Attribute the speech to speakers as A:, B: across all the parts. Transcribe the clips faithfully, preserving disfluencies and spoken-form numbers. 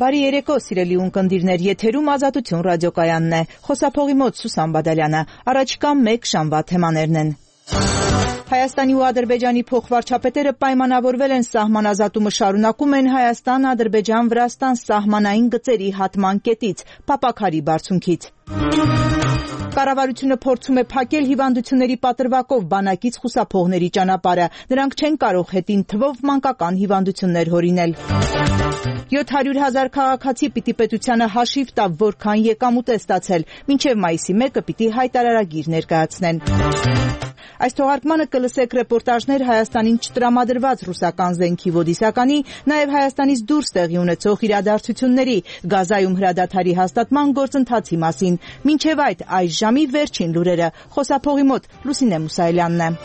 A: Բարի երեկո, սիրելի ունկնդիրներ, եթերում Ազատություն ռադիոկայանն է, խոսափողի մոտ Սուսան Բադալյանը, առաջիկա մեկ շամվա թեմաներն են։ Հայաստանի ու Ադրբեջանի փոխվարչապետերը պայմանավորվել են սահմանազատումը շարունակում են Հայաստան-Ադրբեջան-Վրաստան սահմանային գծերի հատման կետից, Փապաքարի բարձունքից։ Կառավարությունը փորձում է փակել հիվանդությունների պատրվակով բանակից խուսափողների ճանապարհը, նրանք չեն կարող հետին թվով մանկական հիվանդություններ հորինել։ յոթ հարյուր հազար քաղաքացի պիտի պետությանը հաշիվ տա, որքան եկամուտ է ստացել, մինչև մայիսի մեկը պիտի հայտարարագիր ներկայացնեն։ Այս թողարկմանը կլսեք ռեպորտաժներ Հայաստանին չտրամադրված ռուսական զենքի ոդիսականի, նաև Հայաստանից դուրս տեղի ունեցող իրադարձությունների, Գազայում հրադադարի հաստատման գործընթացի մասին։ Մինչև այդ այս ժամի վերջին լուրերը, խոսափողի մոտ Լուսինե Մուսայելյանն է։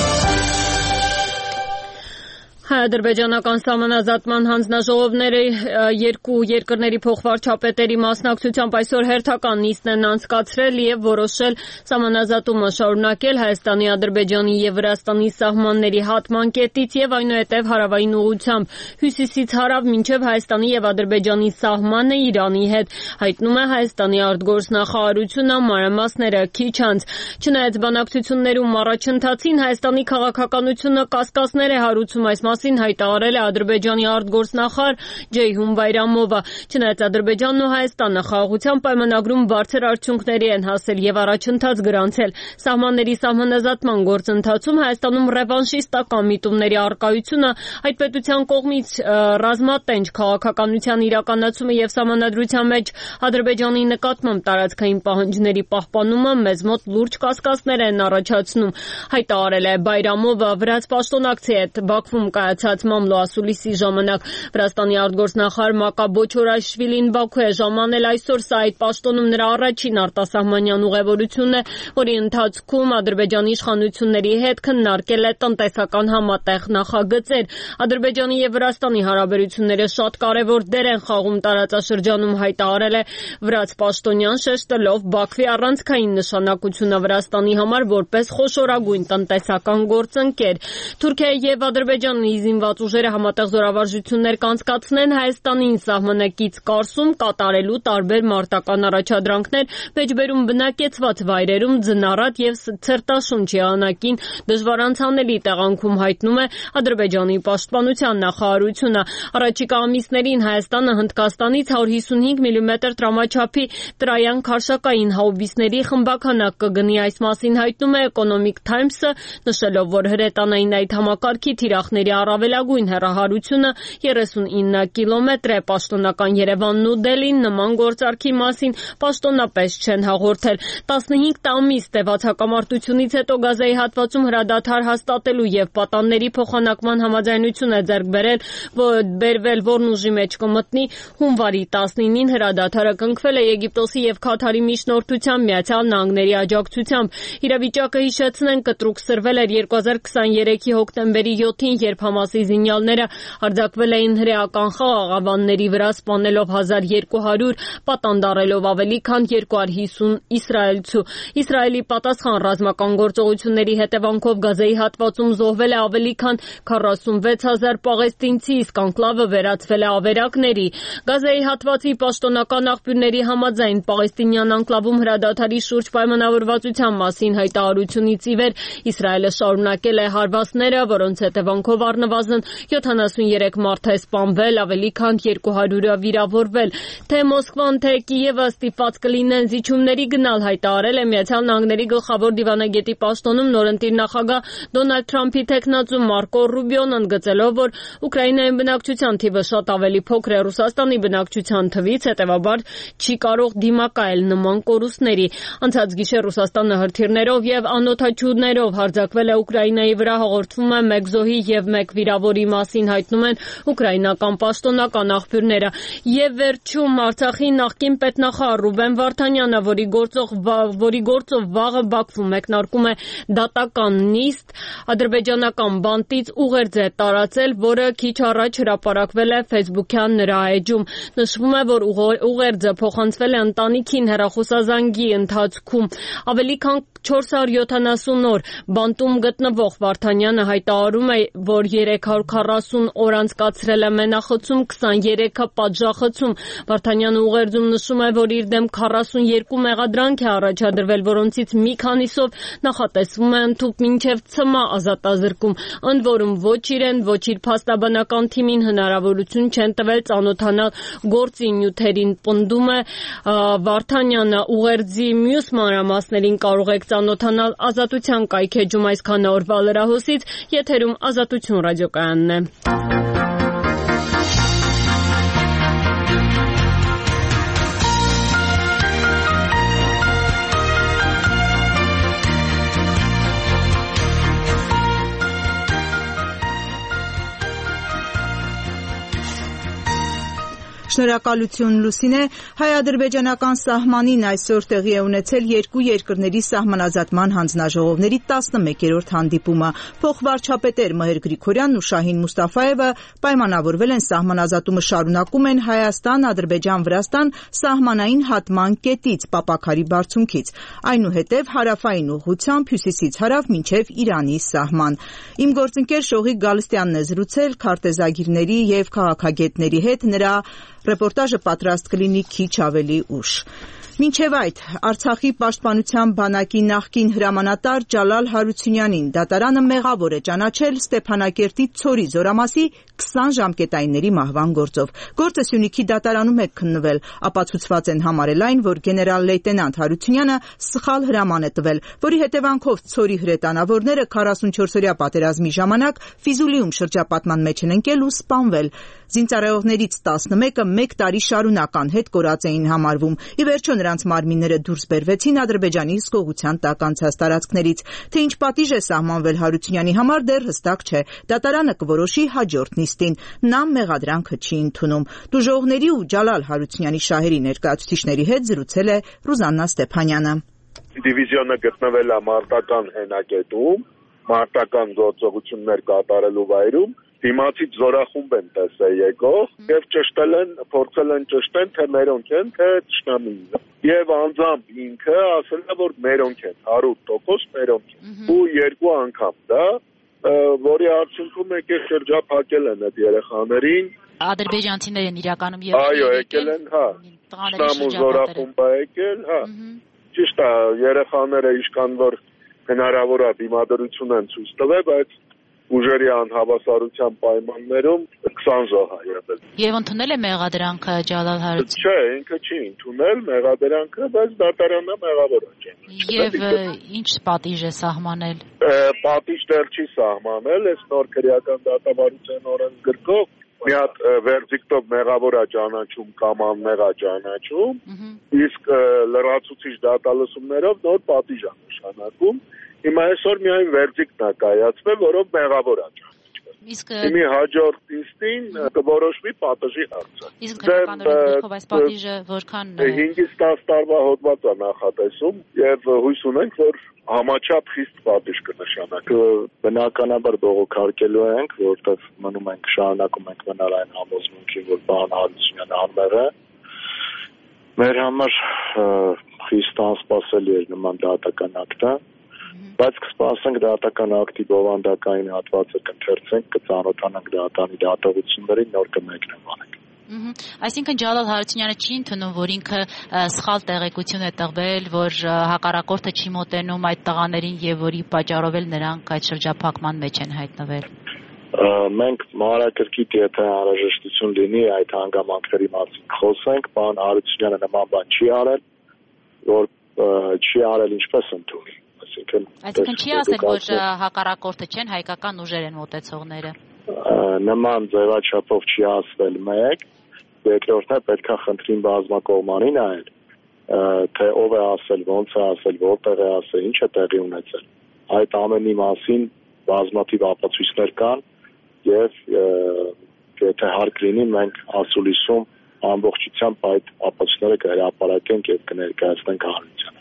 B: Հայ-ադրբեջանական սահմանազատման հանձնաժողովները երկու երկրների փոխվարչապետերի մասնակցությամբ այսօր հերթական նիստն են անցկացրել և որոշել սահմանազատումը շարունակել Հայաստանի, Ադրբեջանի և Վրաստանի սահմանների հատման կետից և այնուհետև հարավային ուղղությամբ հյուսիսից հարավ մինչև Հայաստանի և Ադրբեջանի սահմանը Իրանի հետ, հայտնում է Հայաստանի արտգործնախարարությունը մանրամասները քիչ անց։ Չնայած բանակցություններում առաջընթացին Հայաստանի քաղաքականությունը կասկածներ է հարուցում այս մասին հայտարարել է Ադրբեջանի արտգործնախարար Ջեյհուն Բայրամովը։ Չնայած Ադրբեջանն ու Հայաստանը խաղաղության պայմանագրում բարձր արդյունքների են հասել և առաջընթաց գրանցել, սահմանների սահմանազատման գործընթացում Հայաստանում ռևանշիստական միտումների առկայությունը, այդ պետության կողմից ռազմատենչ քաղաքականության իրականացումը և սահմանադրության մեջ Ադրբեջանի նկատմամբ տարածքային պահանջների պահպանումը մեզ մոտ լուրջ կասկածներ են առաջացնում, հայտարարել է Բայրամովը վրաց պաշտոնակցի հետ Բաքվում կայացած մամլո ասուլիսի ժամանակ։ Վրաստանի արտգործնախարար Մակա Բոչորաշվիլին Բաքու է ժամանել այսօր, սա այդ պաշտոնում նրա առաջին արտասահմանյան ուղևորությունն է, որի ընթացքում Ադրբեջանի իշխանությունների հետ քննարկել է տնտեսական համատեղ նախագծեր։ Ադրբեջանի և Վրաստանի հարաբերությունները շատ կարևոր դեր են խաղում տարածաշրջանում, հայտարարել է վրաց պաշտոնյան, շեշտելով Բաքվի առանցքային նշանակությունը Վրաստանի համար որպես խոշորագույն տնտեսական գործընկեր։ Թուրքիայի և Ադրբեջանի զինված ուժերը համատեղ զորավարժություններ կանցկացնեն Հայաստանին սահմանակից կարսում կատարելու տարբեր մարտական առաջադրանքներ մեջբերում բնակեցված վայրերում ձնառատ և ցրտաշունչ եղանակին դժվարանցանելի տեղանքում, հայտնում է Ադրբեջանի պաշտպանության նախարարությունը։ Առաջիկա ամիսներին Հայաստանը Հնդկաստանից հարյուր հիսունհինգ միլիմետր տրամաչափի տրայան քարշակային հաուբիսների խմբաքանակ կգնի, այս մասին հայտնում է Economic Times-ը, նշելով, որ հրետանային այդ համակարգի թիրախների առավելագույն հեռահարությունը երեսունինը կիլոմետր է։ Պաշտոնական Երևանն ու Դելին նման գործարքի մասին պաշտոնապես չեն հաղորդել։ տասնհինգ ամիս տևած հակամարտությունից հետո Գազայի հատվածում հրադադար հաստատելու և պատանների փոխանակման համաձայնություն է ձեռք բերել, բերվել, որն ուժի մեջ կմտնի հունվարի տասնինին հրադադարը կնքվել է Եգիպտոսի և Քաթարի միջնորդությամբ Միացյալ Նահանգների աջակցությամբ։ Իրավիճակը հիշեցնենք կտրուկ սրվել էր երկու հազար քսաներեքի հոկտեմբերի յոթին, երբ Համասի զինյալները հարձակվել էին հրեական խաղաղ ավանների վրա, սպանելով հազար երկու հարյուր, պատանդառելով ավելի քան երկու հարյուր հիսուն իսրայելցու։ Իսրայելի պատասխան ռազմական գործողությունների հետևանքով Գազայի հատվածում զոհվել է ավելի քան քառասունվեց հազար պաղեստինցի, իսկ անկլավը վերածվել է ավերակների։ Գազայի հատվածի պաշտոնական աղբյուրների համաձայն պաղեստինյան անկլավում հրադադարի շուրջ պայմանավորվածության մասին հայտարարությունից ի վեր Իսրայելը շարունակել է հարվածները, որոնց հետևանքով առնվազն յոթանասուներեք մարդ է սպանվել, ավելի քան երկու հարյուրը վիրավորվել։ Թե Մոսկվան, թե Կիևը ստիպված կլինեն զիջումների գնալ, հայտարարել է Միացյալ Նահանգների գլխավոր դիվանագետի պաշտոնում նորընտիր նախագահ Դոնալդ Թրամփի թեկնածու Մարկո Ռուբիոն, ընդգծելով, որ Ուկրաինայում բնակչության թիվը շատ ավելի փոքր է Ռուսաստանի բնակչության թվից, հետևաբար չի կարող դիմակայել նման կորուստների։ Անցած գիշեր Ռուսաստանը հրթիռներով և անօդաչուներով հարձակվել է Ուկրաինայի վրա, հաղորդվում է մեկ զոհի և մեկ վիրավորի մասին, հայտնում են ուկրաինական պաշտոնական աղբյուրները։ Եվ վերջում Արցախի նախկին պետնախարար Ռուբեն Վարդանյանը, որի գործով որի գործով վաղը Բաքվում մեկնարկում է դատական նիստ, ադրբեջանական բանտից ուղերձ է տարածել, որը քիչ առաջ հրապարակվել է Facebook-յան նրա էջում։ Նշվում է, որ ուղերձը փոխանցվել է ընտանիքին հեռախոսազանգի ընթացքում։ Ավելի քան չորս հարյուր յոթանասուն օր բանտում գտնվող Վարդանյանը հայտարարում է, որ երեք հարյուր քառասուն օր անցկացրել է մենախցում, քսաներեքը պատժախցում։ Վարդանյանը ուղերձում նշում է, որ իր դեմ քառասունյոթ մեղադրանք է առաջադրվել, որոնցից մի քանիսով նախատեսվում է ընդհուպ մինչև ցմահ ազատազրկում։ Ընդ որում ոչ իրեն, ոչ իր փաստաբանական թիմին հնարավորություն չեն տվել ծանոթանալ գործի նյութերին, պնդում է Վարդանյանը։ Ուղերձի մյուս մանրամասներին կարող եք ծանոթանալ Ազատության կայքեջում։ Այսքանը օրվա լրահոսից, եթերում Ազատություն ռադիոկայանն է։
A: Շնորհակալություն Լուսինե։ Հայ-ադրբեջանական սահմանին այսօր տեղի է ունեցել երկու երկրների սահմանազատման հանձնաժողովների տասնմեկերորդ հանդիպումը։ Փոխվարչապետեր Մհեր Գրիգորյանն ու Շահին Մուստաֆաևը պայմանավորվել են սահմանազատումը շարունակում են Հայաստան-Ադրբեջան-Վրաստան սահմանային հատման կետից Պապաքարի բարձունքից, այնուհետև հարավային ուղղությամբ հյուսիսից հարավ մինչև Իրանի սահման։ Իմ գործընկեր Շողիկ Գալստյանն է զրուցել քարտեզագիրների եւ քաղաքագետների հետ, նրա Ռեպորտաժը պատրաստ կլինի քիչ ավելի ուշ։ Մինչև այդ, Արցախի պաշտպանության բանակի նախկին հրամանատար Ջալալ Հարությունյանին դատարանը մեղավոր է ճանաչել Ստեփանակերտի Ցորի զորամասի քսան ժամկետայինների մահվան գործով։ Գործը Սյունիքի դատարանում է քննվել, ապացուցված են համարել այն, որ գեներալ լեյտենանտ Հարությունյանը սխալ հրաման է տվել, որի հետևանքով Ցորի հրետանավորները քառասունչորսօրյա պատերազմի ժամանակ Ֆիզուլիում շրջապատման մեջ են ընկել ու սպանվել։ Զինծառայողներից տասնմեկը մեկ տարի շարունակ անհետ կորած էին համարվում։ Ի վերջո նրանց մարմինները դուրս բերվեցին Ադրբեջանի հսկողության տակ անցած տարածքներից։ Թե ինչ պատիժ է սահմանվել Հարությունյանի համար, դեռ հստակ չէ։ Դատարանը կորոշի հաջորդ նիստին։ Նա մեղադրանքը չի ընդունում։ Տուժողների ու Ջալալ Հարությունյանի շահերի ներկայացուցիչների հետ զրուցել է Ռուզաննա Ստեփանյանը։
C: Դիվիզիոնը գտնվել է մարտական հենակետում, մարտական գործողություններ կատարելու վայրում։ Դիմացից զորախումբ են տեսել եկող եւ ճշտել են, փորձել են ճշտեն, թե մերոնք են, թե ճշտամին։ Եվ անձամբ ինքը ասել է, որ մերոնք են, հարյուր տոկոս մերոնք են։ Ու երկու անգամ դա, որի արդյունքում եկել շրջափակել են այդ երեխաներին։
D: Ադրբեջանցիներ են իրականում եւ
C: այո, եկել են, հա։ Ճշտամու զորախումբը եկել, հա։ Ճիշտ է, երեխաները իշքան որ հնարավոր է դիմադրություն են ցույց տվել, բայց ուժերի անհավասարության պայմաններում քսան զոհ է եղել։
D: Եվ ընդունել է մեղադրանքը Ջալալ Հարությունյանը։
C: Չէ, ինքը չի ընդունել մեղադրանքը, բայց դատարանը մեղավոր է ճանաչել։
D: Եվ ինչ պատիժ է սահմանել։
C: Պատիժ դեռ չի սահմանել, այս նոր քրեական դատավարության օրենսգրքով մի հատ վերդիկտով մեղավոր է ճանաչում կամ անմեղ է ճանաչում, իսկ լրացուցիչ դատալսումներով նոր պատիժ է նշանակում։ Հիմա այսօր միայն վերդիկտն է կայացվել, որով մեղավոր է ճանաչվել։
D: Իսկ
C: Հիմի հաջորդ նիստին կորոշվի պատժի հարցը։
D: Իսկ դրական օրենքով այս պատիժը որքան
C: հինգից տաս տարվա հոդված է նախատեսում եւ հույս ունենք, որ համաչափ խիստ պատիժ կնշանակի։
E: Բնականաբար բողոքարկելու ենք, որովհետեւ մնում ենք շարունակում ենք մնալ այն համոզմունքին, որ պարոն Հարությունյանը անմեղ է։ Մեր համար խիստ անսպասելի էր նման դատական ակտը, բայց կսպասենք դատական ակտի բովանդակային հատվածը կընթերցենք, կծանոթանանք դատանի դատողություններին, նոր կմեկնաբանենք։
D: Այսինքն Ջալալ Հարությունյանը չի ընդունում, որ ինքը սխալ տեղեկություն է տվել, որ հակառակորդը չի մոտենում այդ տղաներին եւ որի պատճառով էլ նրանք այդ շրջափակման մեջ են հայտնվել։
E: Մենք մանրակրկիտ եթե անհրաժեշտություն լինի այդ հանգամանքների մասին խոսենք, պարոն Հարությունյանը նման բան չի արել, որ չի արել ինչպես ընդունի։
D: Այսինքն չի ասել, որ հակառակորդը չեն, հայկական ուժեր են մոտեցողները։
E: Նման ձևաչափով չի ասվել մեկ, երկրորդն է պետք է խնդրին բազմակողմանին այլ, թե ով է ասել, ոնց է ասել, որտեղ է ասել, ինչ է տեղի ունեցել։ Այդ ամենի մասին բազմաթիվ ապացույցներ կան եւ եթե հարկ լինի մենք ասուլիսում ամբողջությամբ այդ ապացույցները կհրապարակենք եւ կներկայացնենք հանրությանը։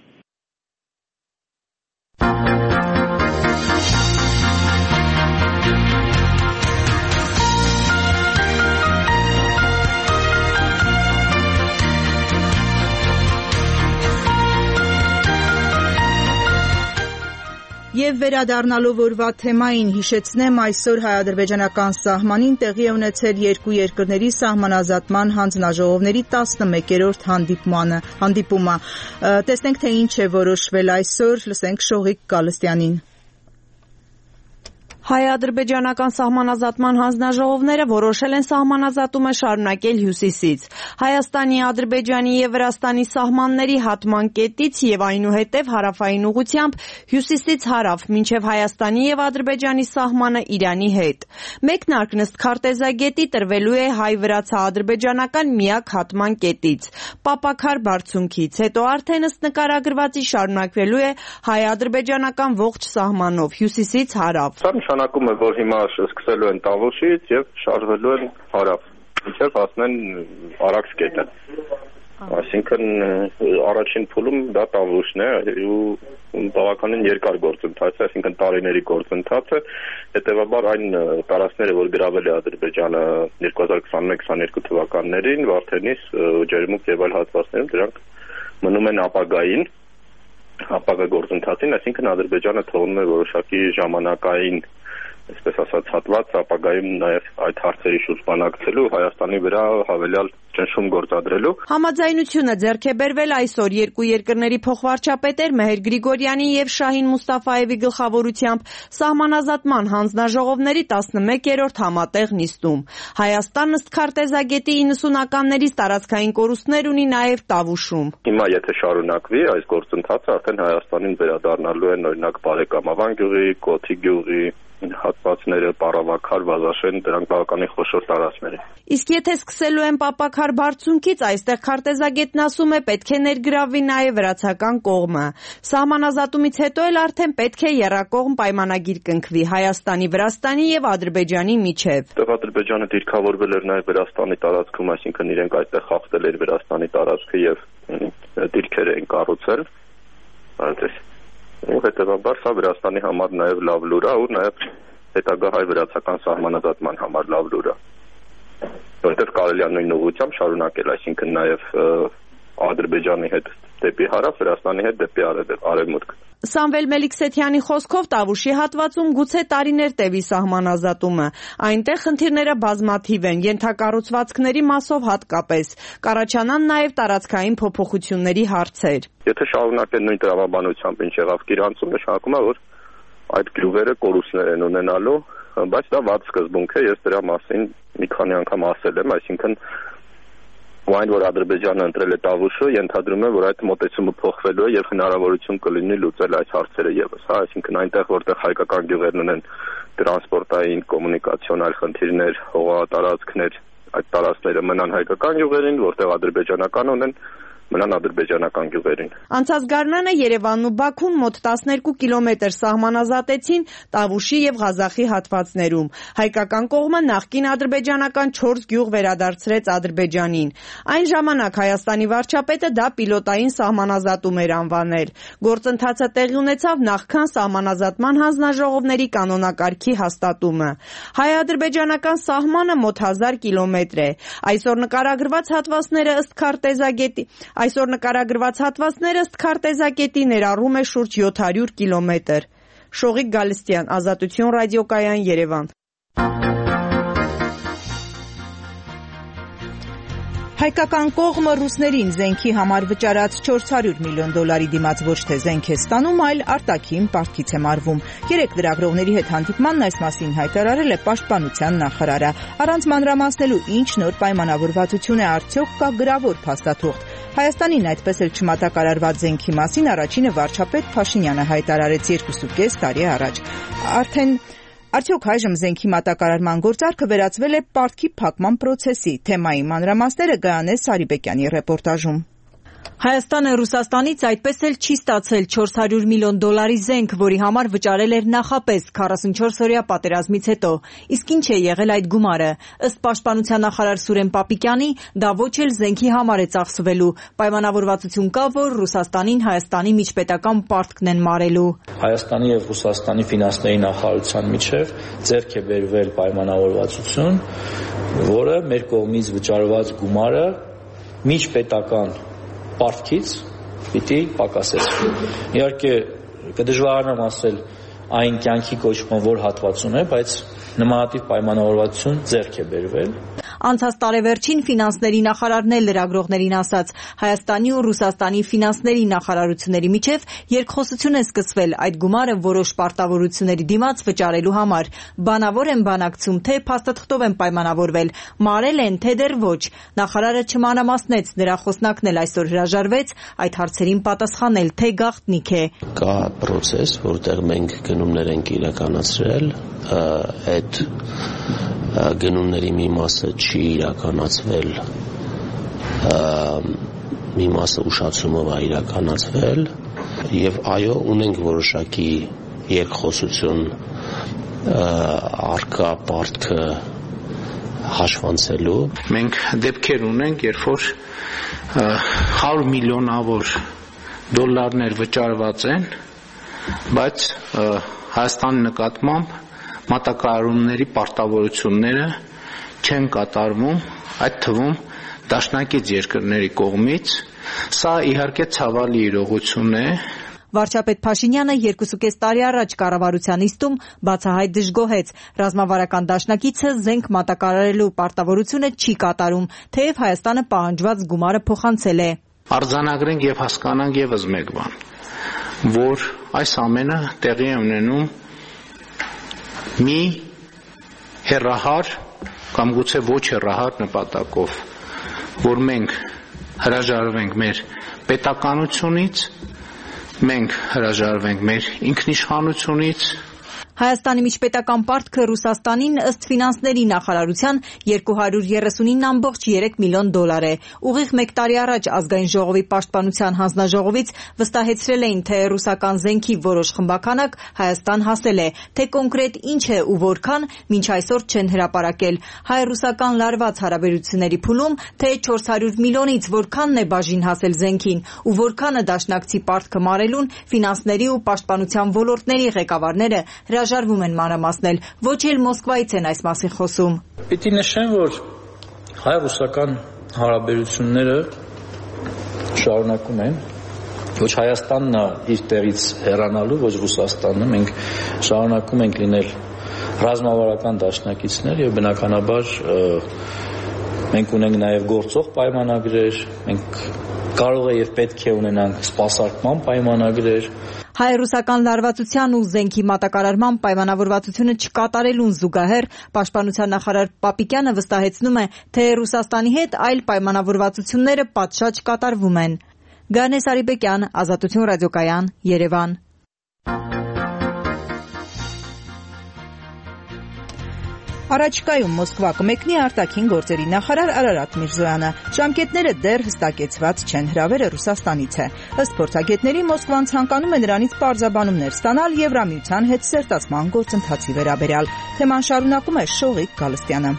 A: Եվ վերադառնալով օրվա թեմային հիշեցնեմ, այսօր հայ-ադրբեջանական սահմանին տեղի է ունեցել երկու երկրների սահմանազատման հանձնաժողովների տասնմեկերորդ հանդիպումը։ Տեսնենք, թե ինչ է որոշվել այսօր, լսենք Շողիկ Գալստյանին։
F: Հայ-ադրբեջանական սահմանազատման հանձնաժողովները որոշել են սահմանազատումը շարունակել հյուսիսից, Հայաստանի, Ադրբեջանի և Վրաստանի սահմանների հատման կետից և այնուհետև հարավային ուղղությամբ հյուսիսից հարավ, մինչև Հայաստանի և Ադրբեջանի սահմանը Իրանի հետ։ Մեկնարկն ըստ քարտեզագետի տրվելու է հայ-վրացա-ադրբեջանական միակ հատման կետից, Պապաքար բարձունքից, հետո արդեն ըստ նկարագրվածի շարունակվելու է հայ-ադրբեջանական ողջ սահմանով, հյուսիսից հարավ։
G: Նշանակում է, որ հիմա սկսելու են Տավուշից եւ շարժվելու են հարավ, մինչեւ հասնեն Արաքս կետը։ Այսինքն առաջին փուլում դա Տավուշն է ու բավականին երկար գործընթաց է, այսինքն տարիների գործընթաց է, հետեւաբար այն տարածքները, որ գրավել է Ադրբեջանը երկու հազար քսաներեք քսաներկու թվականներին, Վարդենիս, Ջերմուկ եւ այլ հատվածներում, դրանք մնում են ապագային ապագա գործընթացին, այսինքն Ադրբեջանը թողնում է որոշակի ժամանակային, այսպես ասած, հատված ապագայում նաև այդ հարցերի շուրջ բանակցելու, Հայաստանի վրա հավելյալ ճնշում գործադրելու։
F: Համաձայնությունը ձեռք է բերվել այսօր երկու երկրների փոխվարչապետեր Մեհեր Գրիգորյանի եւ Շահին Մուստաֆաևի գլխավորությամբ սահմանազատման հանձնաժողովների տասնմեկերորդ համատեղ նիստում։ Հայաստանն ըստ քարտեզագետի իննսունականներից տարածքային կորուստներ ունի նաև Տավուշում։
G: Հիմա եթե շարունակվի այս գործընթացը, արդեն Հայաստանին վերադառնալու են օրինակ Բարեկամավան գյուղի, Կոթի գյուղի հատվածները, Պարավաքար, Վազաշեն, դրանք բավականին խոշոր տարածքներ են։
F: Իսկ եթե սկսելու են Պապաքար բարձունքից, այստեղ քարտեզագետն ասում է, պետք է ներգրավվի նաև վրացական կողմը։ Սահմանազատումից հետո էլ արդեն պետք է եռակողմ պայմանագիր կնքվի Հայաստանի, Վրաստանի եւ Ադրբեջանի միջև։
G: Այդտեղ Ադրբեջանը դիրքավորվել էր նաև Վրաստանի տարածքում, այսինքն իրենք այդտեղ խախտել էր Վրաստանի տարածքը եւ դիրքեր են կառուցել։ Այնպես ու հետևաբար սա Վրաստանի համար նաև լավ լուր է ու նաև հետագա հայ-վրացական սահմանազատման համար լավ լուր է, որտեղ կարելի է նույն ուղղությամբ շարունակել, այսինքն նաև Ադրբեջանի հետ դեպի հարավ, Վրաստանի հետ դեպի արևմուտք։
F: Սամվել Մելիքսեթյանի խոսքով Տավուշի հատվածում գուցե տարիներ տևի սահմանազատումը։ Այնտեղ խնդիրները բազմաթիվ են, ենթակառուցվածքների մասով հատկապես։ Կառաջանան նաև տարածքային փոփոխությունների հարցեր։
G: Եթե շարունակեն նույն տրամաբանությամբ, ինչ եղավ Կիրանցում, նշանակում է, որ այդ գյուղերը կորուստներ են ունենալու, բայց դա վատ սկզբունք է, ես դրա մասին մի քանի անգամ ասել եմ, այսինքն ու այն, որ Ադրբեջանը ընտրել է Տավուշը, ենթադրում է, որ այդ մոտեցումը փոխվելու է եւ հնարավորություն կլինի լուծել այս հարցերը եւս, հա, այսինքն այնտեղ, որտեղ հայկական գյուղերն ունեն տրանսպորտային, կոմունիկացիոն այլ խնդիրներ, հողատարածքներ, այդ տարածքները մնան հայկական գյուղերին, որտեղ ադրբեջանական ունեն, մնան ադրբեջանական գյուղերին։
F: Անցած գարնանը Երևանն ու Բաքուն մոտ տասներկու կիլոմետր սահմանազատեցին Տավուշի եւ Ղազախի հատվածներում։ Հայկական կողմը նախկին ադրբեջանական չորս գյուղ վերադարձրեց Ադրբեջանին։ Այն ժամանակ Հայաստանի վարչապետը դա պիլոտային սահմանազատում էր անվանել։ Գործընթացը տեղի ունեցավ նախքան սահմանազատման հանձնաժողովների կանոնակարգի հաստատումը։ Հայ-ադրբեջանական սահմանը մոտ հազար կիլոմետր է։ Այսօր նկարագրված հատվածները ըստ քարտեզագետի Այսօր նկարագրված հատվածները ըստ քարտեզագետի ներառում է շուրջ յոթ հարյուր կիլոմետր։ Շողիկ Գալստյան, Ազատություն ռադիոկայան, Երևան։
A: Հայկական կողմը ռուսներին զենքի համար վճարած չորս հարյուր միլիոն դոլարի դիմաց ոչ թե զենք է ստանում, այլ արտաքին պարտքից է մարվում։ Երեք լրագրողների հետ հանդիպմանն այս մասին հայտարարել է Պաշտպանության նախարարը։ Առանց մանրամասնելու ինչ նոր պայմանավորվածություն է արդյոք կա գրավոր փաստաթուղթ։ Հայաստանին այդպես էլ չմատակարարված զենքի մասին առաջինը վարչապետ Փաշինյանը հայտարարեց երկուսուկես տարի առաջ։ Արդեն Արդյոք այժմ զենքի մատակարարման գործարքը վերածվել է պարտքի փակման պրոցեսի։ Թեմայի մանրամասները Գայանե Սարիբեկյանի ռեպորտաժում։
B: Հայաստանը Ռուսաստանից այդպես էլ չի ստացել չորս հարյուր միլիոն դոլարի զենք, որի համար վճարել էր նախապես քառասունչորս-օրյա պատերազմից հետո։ Իսկ ինչ է եղել այդ գումարը։ Ըստ Պաշտպանության նախարար Սուրեն Պապիկյանի, դա ոչ էլ զենքի համար է ծախսվելու։ Պայմանավորվածություն կա, որ Ռուսաստանին Հայաստանի միջպետական պարտքն են մարելու։
H: Հայաստանի եւ Ռուսաստանի ֆինանսների նախարարության միջև ձեռք է բերվել պայմանավորվածություն, որը մեր կողմից վճարված գումարը միջպետական պարտքից պիտի պակասեցվի։ Իհարկե կդժվարանամ ասել այն կյանքի կոչման որ հատվածում է, բայց նմանատիպ պայմանավորվածություն ձեռք է բերվել։
A: Անցած տարեվերջին ֆինանսների նախարարն էլ լրագրողներին ասաց, Հայաստանի ու Ռուսաստանի ֆինանսների նախարարությունների միջև երկխոսություն է սկսվել այդ գումարը որոշ պարտավորությունների դիմաց վճարելու համար։ Բանավոր են բանակցում, թե փաստաթղթով են պայմանավորվել, մարել են, թե դեռ ոչ։ Նախարարը չմանրամասնեց, նրա խոսնակն էլ այսօր հրաժարվեց այդ հարցերին պատասխանել, թե գաղտնիք է։
I: Կա process, որտեղ մենք գնումներ ենք իրականացրել, այդ գնումների մի մասը չի իրականացվել, մի մասը ուշացումով է իրականացվել եւ այո, ունենք որոշակի երկխոսություն արկա պարտքը հաշվանցելու։
J: Մենք դեպքեր ունենք, երբ որ հարյուր միլիոնավոր դոլարներ վճարված են, բայց Հայաստանի նկատմամբ մատակարարումների պարտավորությունները չեն կատարվում, այդ թվում դաշնակից երկրների կողմից։ Սա իհարկե ցավալի իրողություն է։
A: Վարչապետ Փաշինյանը երկուսուկես տարի առաջ կառավարության նիստում բացահայտ դժգոհեց. ռազմավարական դաշնակիցը զենք մատակարարելու պարտավորությունը չի կատարում, թեև Հայաստանը պահանջված գումարը փոխանցել է։
J: Արձանագրենք եւ հասկանանք եւս մեկ բան, որ այս ամենը տեղի է ունենում մի հեռահար կամ գուցե ոչ հեռահար նպատակով, որ մենք հրաժարվենք մեր պետականությունից, մենք հրաժարվենք մեր ինքնիշխանությունից։
A: Հայաստանի միջպետական պարտքը Ռուսաստանին ըստ ֆինանսների նախարարության երկու հարյուր երեսունինը կόμma երեք միլիոն դոլար է։ Ուղիղ մեկ տարի առաջ ազգային ժողովի պաշտպանության հանձնաժողովից վստահեցրել էին, թե ռուսական զենքի որոշ խմբականակ Հայաստան հասել է, թե կոնկրետ ինչ է ու որքան մինչ այսօր չեն հրապարակել։ Հայ-ռուսական լարված հարաբերությունների փուլում, թե չորս հարյուր միլիոնից որքանն է բաժին հասել զենքին ու որքանը դաշնակցի պարտքը մարելուն, ֆինանսների ու պաշտպանության ոլորտների ղեկավարները հրաժարվում են մանրամասնել, ոչ էլ Մոսկվայից են այս մասին խոսում։
H: Պիտի նշեմ, որ հայ-ռուսական հարաբերությունները շարունակում են, ոչ Հայաստանն է իր տեղից հեռանալու, ոչ Ռուսաստանը, մենք շարունակում ենք լինել ռազմավարական դաշնակիցներ եւ բնականաբար մենք ունենք նաեւ գործող պայմանագրեր, մենք կարող է եւ պետք է ունենանք սպասարկման պայմանագրեր։
A: Հայ-ռուսական լարվածության ու զենքի մատակարարման պայմանավորվածությունը չկատարելուն զուգահեռ պաշտպանության նախարար Պապիկյանը վստահեցնում է, թե Ռուսաստանի հետ այլ պայմանավորվածությունները պատշաճ կատարվում են։ Գանես Արիբեկյան, Ազատություն ռադիոկայան, Երևան։ Առաջիկայում Մոսկվա կմեկնի արտաքին գործերի նախարար Արարատ Միրզոյանը։ Ժամկետները դեռ հստակեցված չեն, հրավերը Ռուսաստանից է։ Ըստ փորձագետների Մոսկվան ցանկանում է նրանից պարզաբանումներ ստանալ Եվրամիության հետ սերտացման գործընթացի վերաբերյալ։ Թեման շարունակում է Շողիկ Գալստյանը։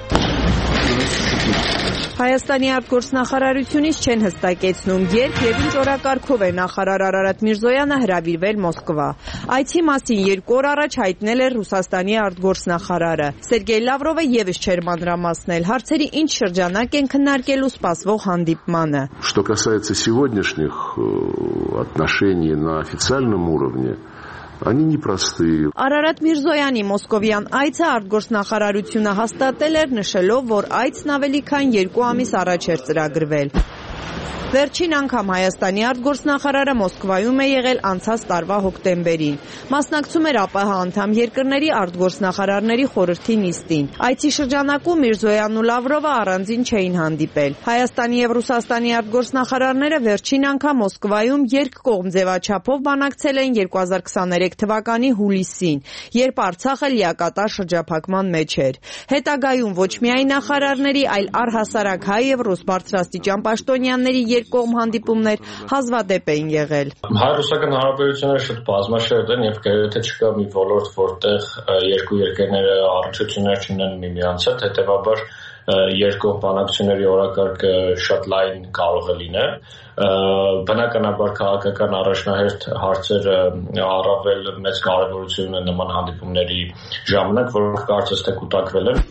F: Հայաստանի արտգործնախարարությունից չեն հստակեցնում, երբ եւ ինչ օրակարգով է նախարար Արարատ Միրզոյանը հրավիրվել Մոսկվա։ Այցի մասին երկու օր առաջ հայտնել էր Ռուսաստանի արտգործնախարարը։ Սերգեյ Լավրովը եւս չէր մանրամասնել հարցերի ինչ շրջանակ են քննարկելու սպասվող հանդիպմանը։
K: Что касается сегодняшних отношений на официальном уровне, они непростые.
F: Արարատ Միրզոյանի մոսկովյան այցը արտգործնախարարությունը հաստատել էր, նշելով, որ այցն ավելի քան երկու ամիս առաջ էր ծրագրվել։ Վերջին անգամ Հայաստանի արտգործնախարարը Մոսկվայում է եղել անցած տարվա հոկտեմբերին։ Մասնակցում էր ԱՊՀ անդամ երկրների արտգործնախարարների խորհրդի նիստին։ Այցի շրջանակում Միրզոյանն ու Լավրովը առանձին չէին հանդիպել։ Հայաստանի եւ Ռուսաստանի արտգործնախարարները վերջին անգամ Մոսկվայում երկկողմ ձևաչափով բանակցել են երկու հազար քսաներեք թվականի հուլիսին, երբ Արցախը լիակատար շրջափակման մեջ էր։ Հետագայում ոչ միայն նախարարների, այլ առհասարակ հայ եւ ռուս բարձրաստիճան պաշտոնյաների երկկողմ հանդիպումներ հազվադեպ էին եղել։
L: Հայ-ռուսական հարաբերությունները շատ բազմաշերտ են եւ գրեթե չկա մի ոլորտ, որտեղ երկու երկրները առնչություններ չունեն միմյանց հետ, հետեւաբար երկկողմ բանակցությունների օրակարգը շատ լայն կարող է լինել։ Բնականաբար քաղաքական առաջնահերթ հայրցերը առավել մեծ կարևորություն ունեն նման հանդիպումների ժամանակ, որոնք կարծես թե կուտակվել են։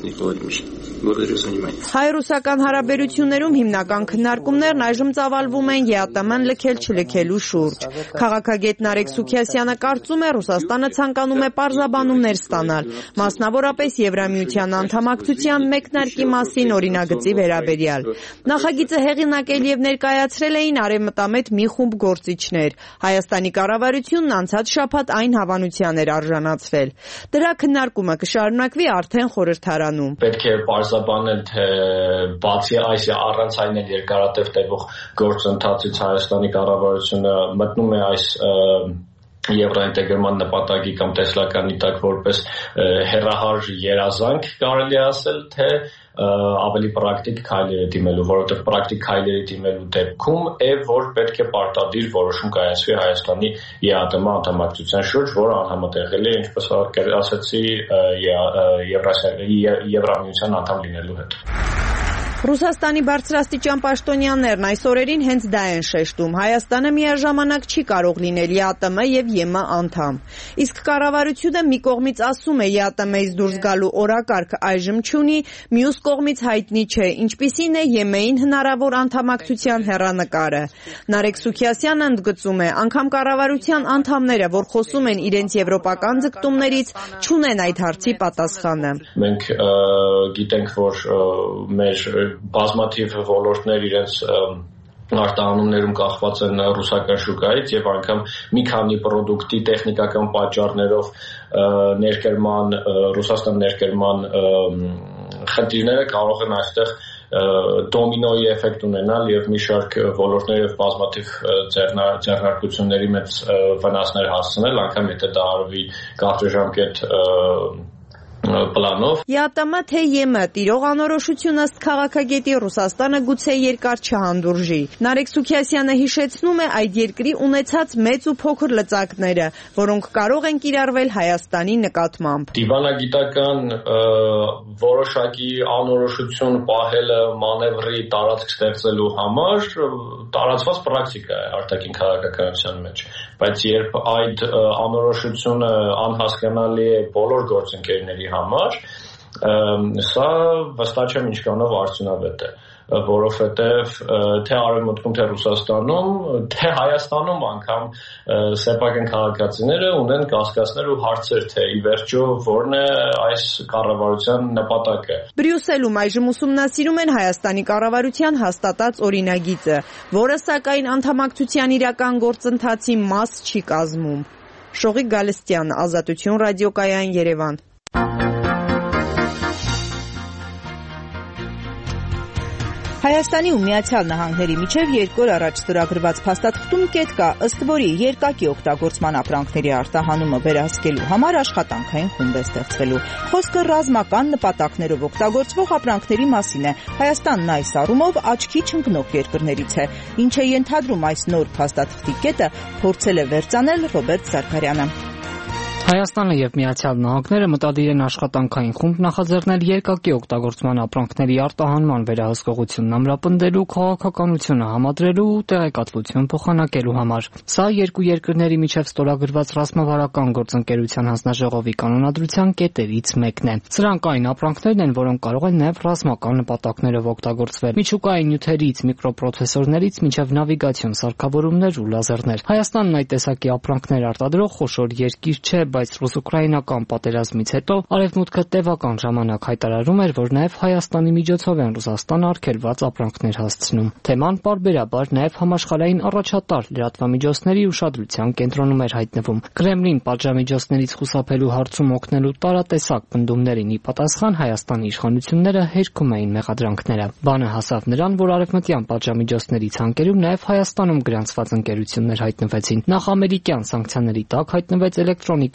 F: Հայ-ռուսական հարաբերություններում հիմնական քննարկումներն այժմ ծավալվում են ԵԱՏՄ-ն լքել-չլքելու շուրջ։ Քաղաքագետ Նարեկ Սուքիասյանը կարծում է, Ռուսաստանը ցանկանում է պարզաբանումներ ստանալ, մասնավորապես Եվրամիության անդամակցության մեկնարկի մասին օրինագծի վերաբերյալ։ Նախագիծը հեղինակել եւ ներկայացրել էին արևմտամետ մի խումբ գործիչներ։ Հայաստանի կառավարությունն անցած շաբաթ այն հավանության էր արժանացվել։ Դրա քննարկումը կշարունակվի արդեն խորհրդարանում։
L: Պետք է պարզաբանել, թե բացի այս առանց այն էլ երկարատև տևող գործընթացից Հայաստանի կառավարությունը մտնում է այս եվրոինտեգրման նպատակի կամ տեսլականի տակ որպես հեռահար երազանք, կարելի է ասել, թե ավելի պրակտիկ քայլեր է դիմելու, որովհետև պրակտիկ քայլերի դիմելու դեպքում է, որ պետք է պարտադիր որոշում կայացվի Հայաստանի ԵԱՏՄ անդամակցության շուրջ, որը անհամատեղելի է, ինչպես ասացի, Եվրամիության անդամ լինելու հետ։
F: Ռուսաստանի բարձրաստիճան պաշտոնյաներն այս օրերին հենց դա են շեշտում. Հայաստանը միաժամանակ չի կարող լինել ԵԱՏՄ եւ ԵՄ անդամ։ Իսկ կառավարությունը մի կողմից ասում է ԵԱՏՄ-ից դուրս գալու օրակարգ այժմ չունի, մյուս կողմից հայտնի չէ, ինչպիսին է ԵՄ-ին հնարավոր անդամակցության հեռանկարը։ Նարեկ Սուքիասյանը ընդգծում է, անգամ կառավարության անդամները, որ խոսում են իրենց եվրոպական ձգտումներից, չունեն այդ հարցի պատասխանը։
L: Մենք գիտենք, որ մեր բազմաթիվ ոլորտներ իրենց արտահանումներում կախված են ռուսական շուկայից եւ անգամ մի քանի պրոդուկտի տեխնիկական պատճառներով ներկերման Ռուսաստան ներկերման խնդիրները կարող են այստեղ դոմինոյի էֆեկտ ունենալ եւ մի շարք ոլորտներ եւ բազմաթիվ ձեռնարկությունների մեծ վնասներ հասցնել, անգամ եթե դա արվի կարճաժամկետ պլանով։
F: ԵԱՏՄ թե ԵՄ տիրող անորոշություն ըստ քաղաքագետի Ռուսաստանը գուցե երկար չհանդուրժի։ Նարեկ Սուքիասյանը հիշեցնում է այդ երկրի ունեցած մեծ ու փոքր լծակները, որոնք կարող են կիրառվել Հայաստանի նկատմամբ։
L: Դիվանագիտական որոշակի անորոշություն պահելը մանևրի տարածք ստեղծելու համար տարածված պրակտիկա է արտաքին քաղաքականության մեջ, բայց երբ այդ անորոշությունը անհասկանալի է բոլոր գործընկերների համար, սա վստահ չեմ ինչքանով արդյունավետ է, որովհետև թե Արևմուտքում, թե Ռուսաստանում, թե Հայաստանում անգամ սեփական քաղաքացիները ունեն կասկածներ ու հարցեր, թե ի վերջո որն է այս կառավարության նպատակը։
F: Բրյուսելում այժմ ուսումնասիրում են Հայաստանի կառավարության հաստատած օրինագիծը, որը սակայն անդամակցության իրական գործընթացի մաս չի կազմում։ Շողիկ Գալստյան, Ազատություն ռադիոկայան, Երևան։
A: Հայաստանի ու Միացյալ Նահանգների միջև երկու օր առաջ ստորագրված փաստաթղթում կետ կա, ըստ որի երկակի օգտագործման ապրանքների արտահանումը վերահսկելու համար աշխատանքային խումբ է ստեղծվելու։ Խոսքը ռազմական նպատակներով օգտագործվող ապրանքների մասին է։ Հայաստանն այս առումով աչքի չընկնող երկրներից է, ինչ է ենթադրում այս նոր փաստաթղթի կետը, փորձել է վերծանել Ռոբերտ Զարգարյանը։
M: Հայաստանը եւ Միացյալ Նահանգները մտադիր են աշխատանքային խումբ նախաձեռնել երկակի օգտագործման ապրանքների արտահանման վերահսկողությունն ամրապնդելու, քաղաքականությունը համադրելու ու տեղեկատվություն փոխանակելու համար։ Սա երկու երկրների միջև ստորագրված ռազմավարական գործընկերության հանձնաժողովի կանոնադրության կետերից մեկն է։ Սրանք այն ապրանքներն են, որոնք կարող են նաեւ ռազմական նպատակներով օգտագործվել՝ միջուկային նյութերից, միկրոպրոցեսորներից մինչև նավիգացիոն սարքավորումներ ու լազերներ։ Հայաստանն այդ տեսակի ապրանքներ արտադրող խոշոր երկիր չէ, բայց ռուս-ուկրաինական պատերազմից հետո Արևմուտքը տևական ժամանակ հայտարարում էր, որ նաև Հայաստանի միջոցով են Ռուսաստան արգելված ապրանքներ հասցնում։ Թեման պարբերաբար նաև համաշխարհային առաջատար լրատվամիջոցների ուշադրության կենտրոնում էր հայտնվում։ Կրեմլին պատժամիջոցներից խուսափելու հարցում օգնելու տարատեսակ պնդումներին ի պատասխան Հայաստանի իշխանությունները հերքում էին մեղադրանքները։ Բանը հասավ նրան, որ արևմտյան պատժամիջոցների ցանկերում նաև Հայաստանում գրանցված ընկերություններ հայտնվեցին։ Նախ ամերիկյան սանկցիաների տակ հայտնվեց էլեկտրոնիկա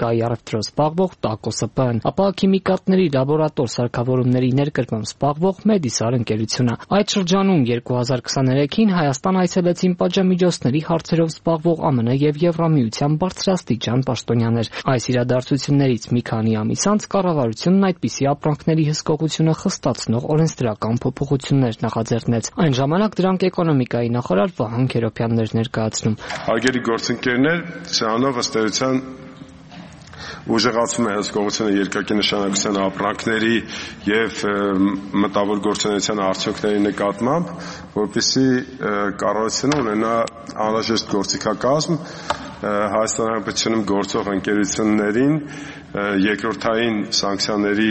M: քիմիկայի առևտրով զբաղվող ՏԱԿՕՍՊ-ն, ապա քիմիկատների լաբորատոր սարքավորումների ներկրմամբ զբաղվող Մեդիսար ընկերությունը։ Այդ շրջանում երկու հազար քսաներեքին Հայաստան այցելեցին պատժամիջոցների հարցերով զբաղվող ԱՄՆ եւ Եվրամիության բարձրաստիճան պաշտոնյաներ։ Այս իրադարձություններից մի քանի ամիս անց կառավարությունն այդպիսի ապրանքների հսկողությունը խստացնող օրենսդրական փոփոխություններ նախաձեռնեց։ Այն ժամանակ դրանք էկոնոմիկայի նախարար Վահան Քերոբյանն էր ներկայացնում։
N: Հարգելի գործընկերներ, սրանով ըստ էության ուժեղացում է հսկողությունը երկակի նշանակության ապրանքների եւ մտավոր գործունեության արդյունքների նկատմամբ, որպեսզի կառավարությունը ունենա անհրաժեշտ գործիքակազմ Հայաստանի Հանրապետությունում գործող ընկերություններին երկրորդային սանկցիաների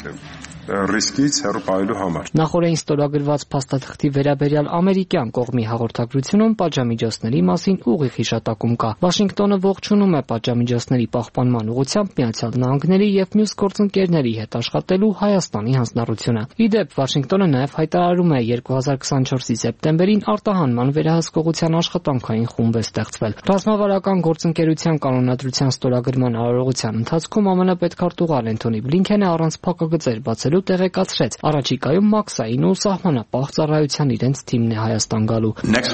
N: ռիսկից հեռու պահելու համար։
M: Նախորդին ստորագրված փաստաթղթի վերաբերյալ ամերիկյան կողմի հաղորդագրությունում պատժամիջոցների մասին ուղիղ հիշատակում կա։ Վաշինգտոնը ողջունում է պատժամիջոցների պահպանման ուղղությամբ Միացյալ Նահանգների եւ մյուս գործընկերների հետ աշխատելու Հայաստանի հանձնառությունը։ Ի դեպ, Վաշինգտոնը նաեւ հայտարարում է երկու հազար քսանչորսի սեպտեմբերին արտահանման վերահսկողության աշխատանքային խումբ է ստեղծվել։ Ռազմավարական գործընկերության կանոնադրության ստորագրման արարողության ընթացքում ԱՄՆ պետքարտուղար Էնթոնի Բլինքենը առանց փակագծեր բացելու տեղեկացրեց առաջիկայում մաքսային ու սահմանապահ ծառայության իրենց թիմն է Հայաստան գալու։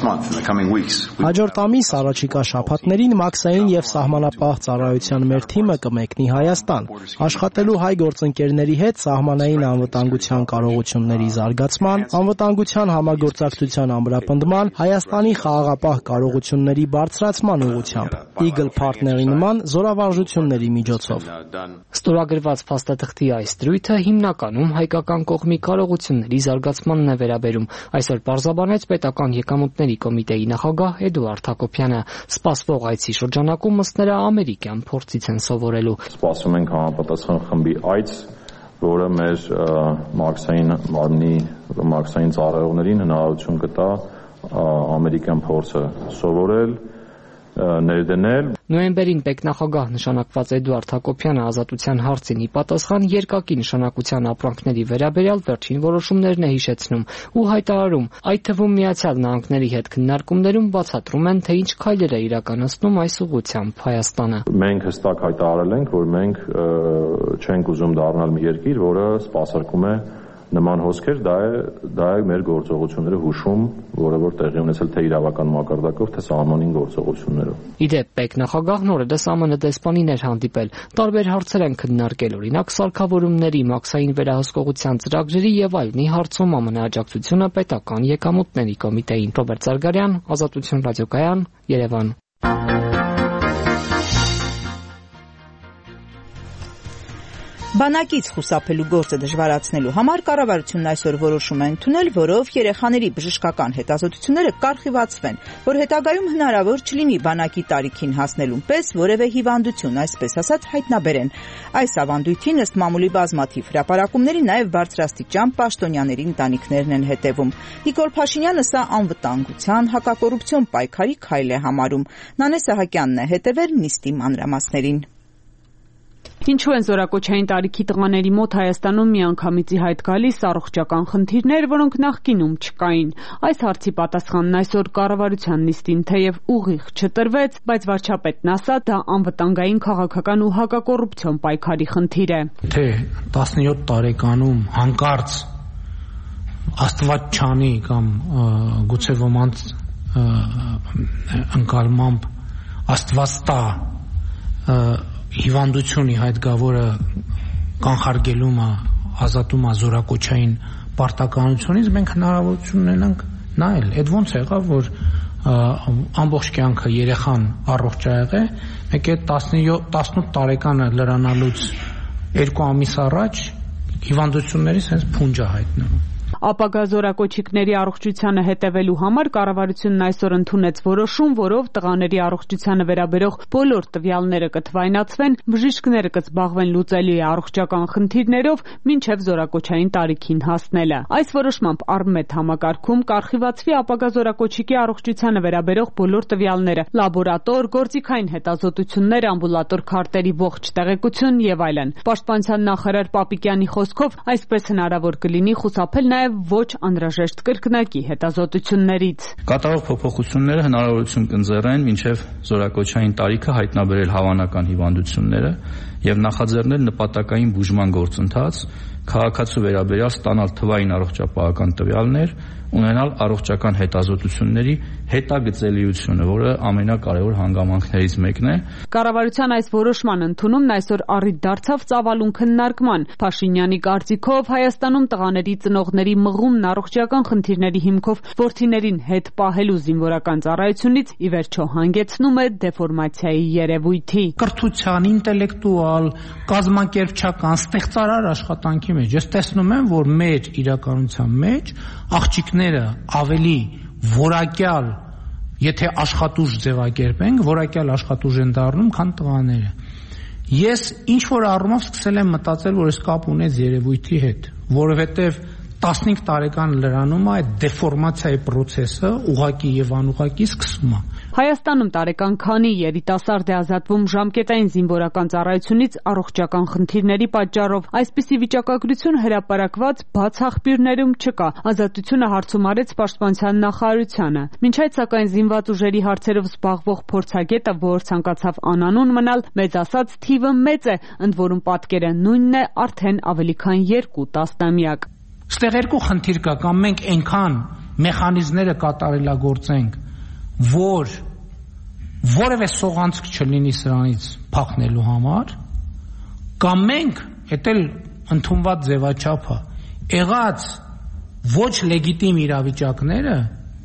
O: Հաջորդ ամիս առաջիկա շաբաթներին մաքսային եւ սահմանապահ ծառայության մեր թիմը կմեկնի Հայաստան, աշխատելու հայ գործընկերների հետ սահմանային անվտանգության կարողությունների զարգացման, անվտանգության համագործակցության ամրապնդման, Հայաստանի խաղաղապահ կարողությունների բարձրացման ուղղությամբ, Eagle Partner-ի նման զորավարժությունների միջոցով։
M: Ստորագրված փաստաթղթի այս դրույթը հիմնական հայկական կողմի կարողությունների զարգացմանն է վերաբերում։ Այսօր պարզաբանեց պետական եկամուտների կոմիտեի նախագահ Էդուարդ Հակոբյանը։ Սպասվող այցի շրջանակում ըստ ամերիկյան փորձից են սովորելու։
P: Սպասում ենք համապատասխան խմբի այց, որը մեր մաքսային մարմնի մաքսային ծառայողներին հնարավորություն կտա ամերիկյան փորձը սովորել, ներդնել։
M: Նոյեմբերին պետնախագահ նշանակված Էդուարդ Հակոբյանը ազատության հարցին ի պատասխան երկակի նշանակության ապրանքների վերաբերյալ վերջին որոշումներն է հիշեցնում ու հայտարարում, այդ թվում Միացյալ Նահանգների հետ քննարկումներում բացատրում են, թե ինչ քայլեր է իրականացնում այս ուղղությամբ Հայաստանը։
P: Մենք հստակ հայտարարել ենք, որ մենք չենք ուզում դառնալ մի երկիր, որը սպասարկում է նման հոսքեր, դա է դա է մեր գործողությունները հուշում, որը որ տեղի ունեցել թե իրավական մակարդակով, թե սահմանին գործողություններով։
M: Ի դեպ, պետնախագահն օրերս ԱՄՆ դեսպանին էր հանդիպել։ Տարբեր հարցեր են քննարկել, օրինակ սարքավորումների, մաքսային վերահսկողության ծրագրերի եւ այլնի հարցում ԱՄՆ աջակցությունը պետական եկամուտների կոմիտեին։ Ռոբերտ Զարգարյան, Ազատություն ռադիոկայան, Երևան։
A: Բանակից խուսափելու գործը դժվարացնելու համար կառավարությունն այսօր որոշում է ընդունել, որով երեխաների բժշկական հետազոտությունները կառխիվացվեն, որ հետագայում հնարավոր չլինի բանակի տարիքին հասնելուն պես որևէ հիվանդություն, այսպես ասած, հայտնաբերեն։ Այս ավանդույթին ըստ մամուլի բազմաթիվ հրապարակումների նաև բարձրաստիճան պաշտոնյաների ընտանիքներն են հետևում։ Նիկոլ Փաշինյանը սա անվտանգության, հակակոռուպցիոն պայքարի քայլ է համարում։ Նանե Սահակյանն է հետևել նիստի մանրամասներին։
Q: Ինչու են զորակոչային տարիքի տղաների մոտ Հայաստանում միանգամից ի հայտ գալիս առողջական խնդիրներ, որոնք նախկինում չկային։ Այս հարցի պատասխանն այսօր կառավարության նիստին թեև ուղիղ չտրվեց, բայց վարչապետն ասաց, դա անվտանգային քաղաքական ու հակակոռուպցիոն պայքարի խնդիր է։
J: Թե տասնյոթ տարեկանում հանկարծ Աստված չանի կամ գուցե ոմանց ընկալմամբ Աստված տա հիվանդություն ի հայտ գա, որը կանխարգելում է, ազատում է զորակոչային պարտականությունից, մենք հնարավորություն ունենանք նայել։ Այդ ոնց եղավ, որ ամբողջ կյանքը երեխան առողջ ա եղել, մեկ է տասնութ տարեկանը լրանալուց երկու ամիս առաջ հիվանդություններից հենց փունջ է հայտնվում։
Q: Ապագա զորակոչիկների առողջությանը հետևելու համար կառավարությունն այսօր ընդունեց որոշում, որով տղաների առողջությանը վերաբերող բոլոր տվյալները կթվայնացվեն, բժիշկները կզբաղվեն լուծելի առողջական խնդիրներով մինչև զորակոչային տարիքին հասնելը։ Այս որոշմամբ առմետ համակարգում կառխիվացվի ապագա զորակոչիկի առողջությանը վերաբերող բոլոր տվյալները՝ լաբորատոր, գործիքային հետազոտություններ, ամբուլատոր քարտերի ողջ տեղեկություն եւ այլն։ Պաշտպանության նախարար Պապիկյանի խոսքով այսպես հնարավոր կլինի խուսափել նաեւ նաև ոչ անհրաժեշտ կրկնակի հետազոտություններից։
H: Կատարող փոփոխությունները հնարավորություն կընձեռեն մինչև զորակոչային տարիքը հայտնաբերել հավանական հիվանդությունները եւ նախաձեռնել նպատակային բուժման գործընթաց, քաղաքացու վերաբերյալ ստանալ թվային առողջապահական տվյալներ, ունենալ առողջական հետազոտությունների հետագծելիությունը, որը ամենակարևոր հանգամանքներից մեկն է։
Q: Կառավարության այս որոշման ընդունումն այսօր առիթ դարձավ ծավալուն քննարկման։ Փաշինյանի կարծիքով Հայաստանում տղաների ծնողների մղումն առողջական խնդիրների հիմքով որդիներին հետ պահելու զինվորական ծառայությունից ի վերջո հանգեցնում է դեֆորմացիայի երևույթի։
J: Կրթության, ինտելեկտուալ, կազմակերպչական, ստեղծարար աշխատանքի մեջ ես տեսնում եմ, որ մեր իրականության մեջ աղջիկները ավելի որակյալ, եթե աշխատուժ ձևակերպենք, որակյալ աշխատուժ են դառնում, քան տղաները։ Ես ինչ որ առումով սկսել եմ մտածել, որ այս կապ ունեց երևույթի հետ, որովհետև տասնհինգ տարեկան լրանում է այդ դեֆորմացիայի process-ը ուղղակի եւ անուղղակի սկսում է։
Q: Հայաստանում տարեկան քանի երիտասարդ է ազատվում ժամկետային զինվորական ծառայությունից առողջական խնդիրների պատճառով։ Այսպիսի վիճակագրություն հրապարակված բաց աղբյուրներում չկա։ Ազատությունը հարցում արեց Պաշտպանության նախարարությանը։ Մինչ այդ սակայն զինված ուժերի հարցերով զբաղվող փորձագետը, որ ցանկացավ անանուն մնալ, մեծ ասած թիվը մեծ է, ընդ որում պատկերը նույնն է արդեն ավելի քան երկու տասնամյակ։
J: Ստեղ երկու խնդիր կա, կամ մենք այնքան մեխանիզմները կատարելագործենք, որ որևէ սողանցք չլինի սրանից փախնելու համար, կամ մենք էդ էլ ընդունված ձևաչափը եղած ոչ լեգիտիմ իրավիճակները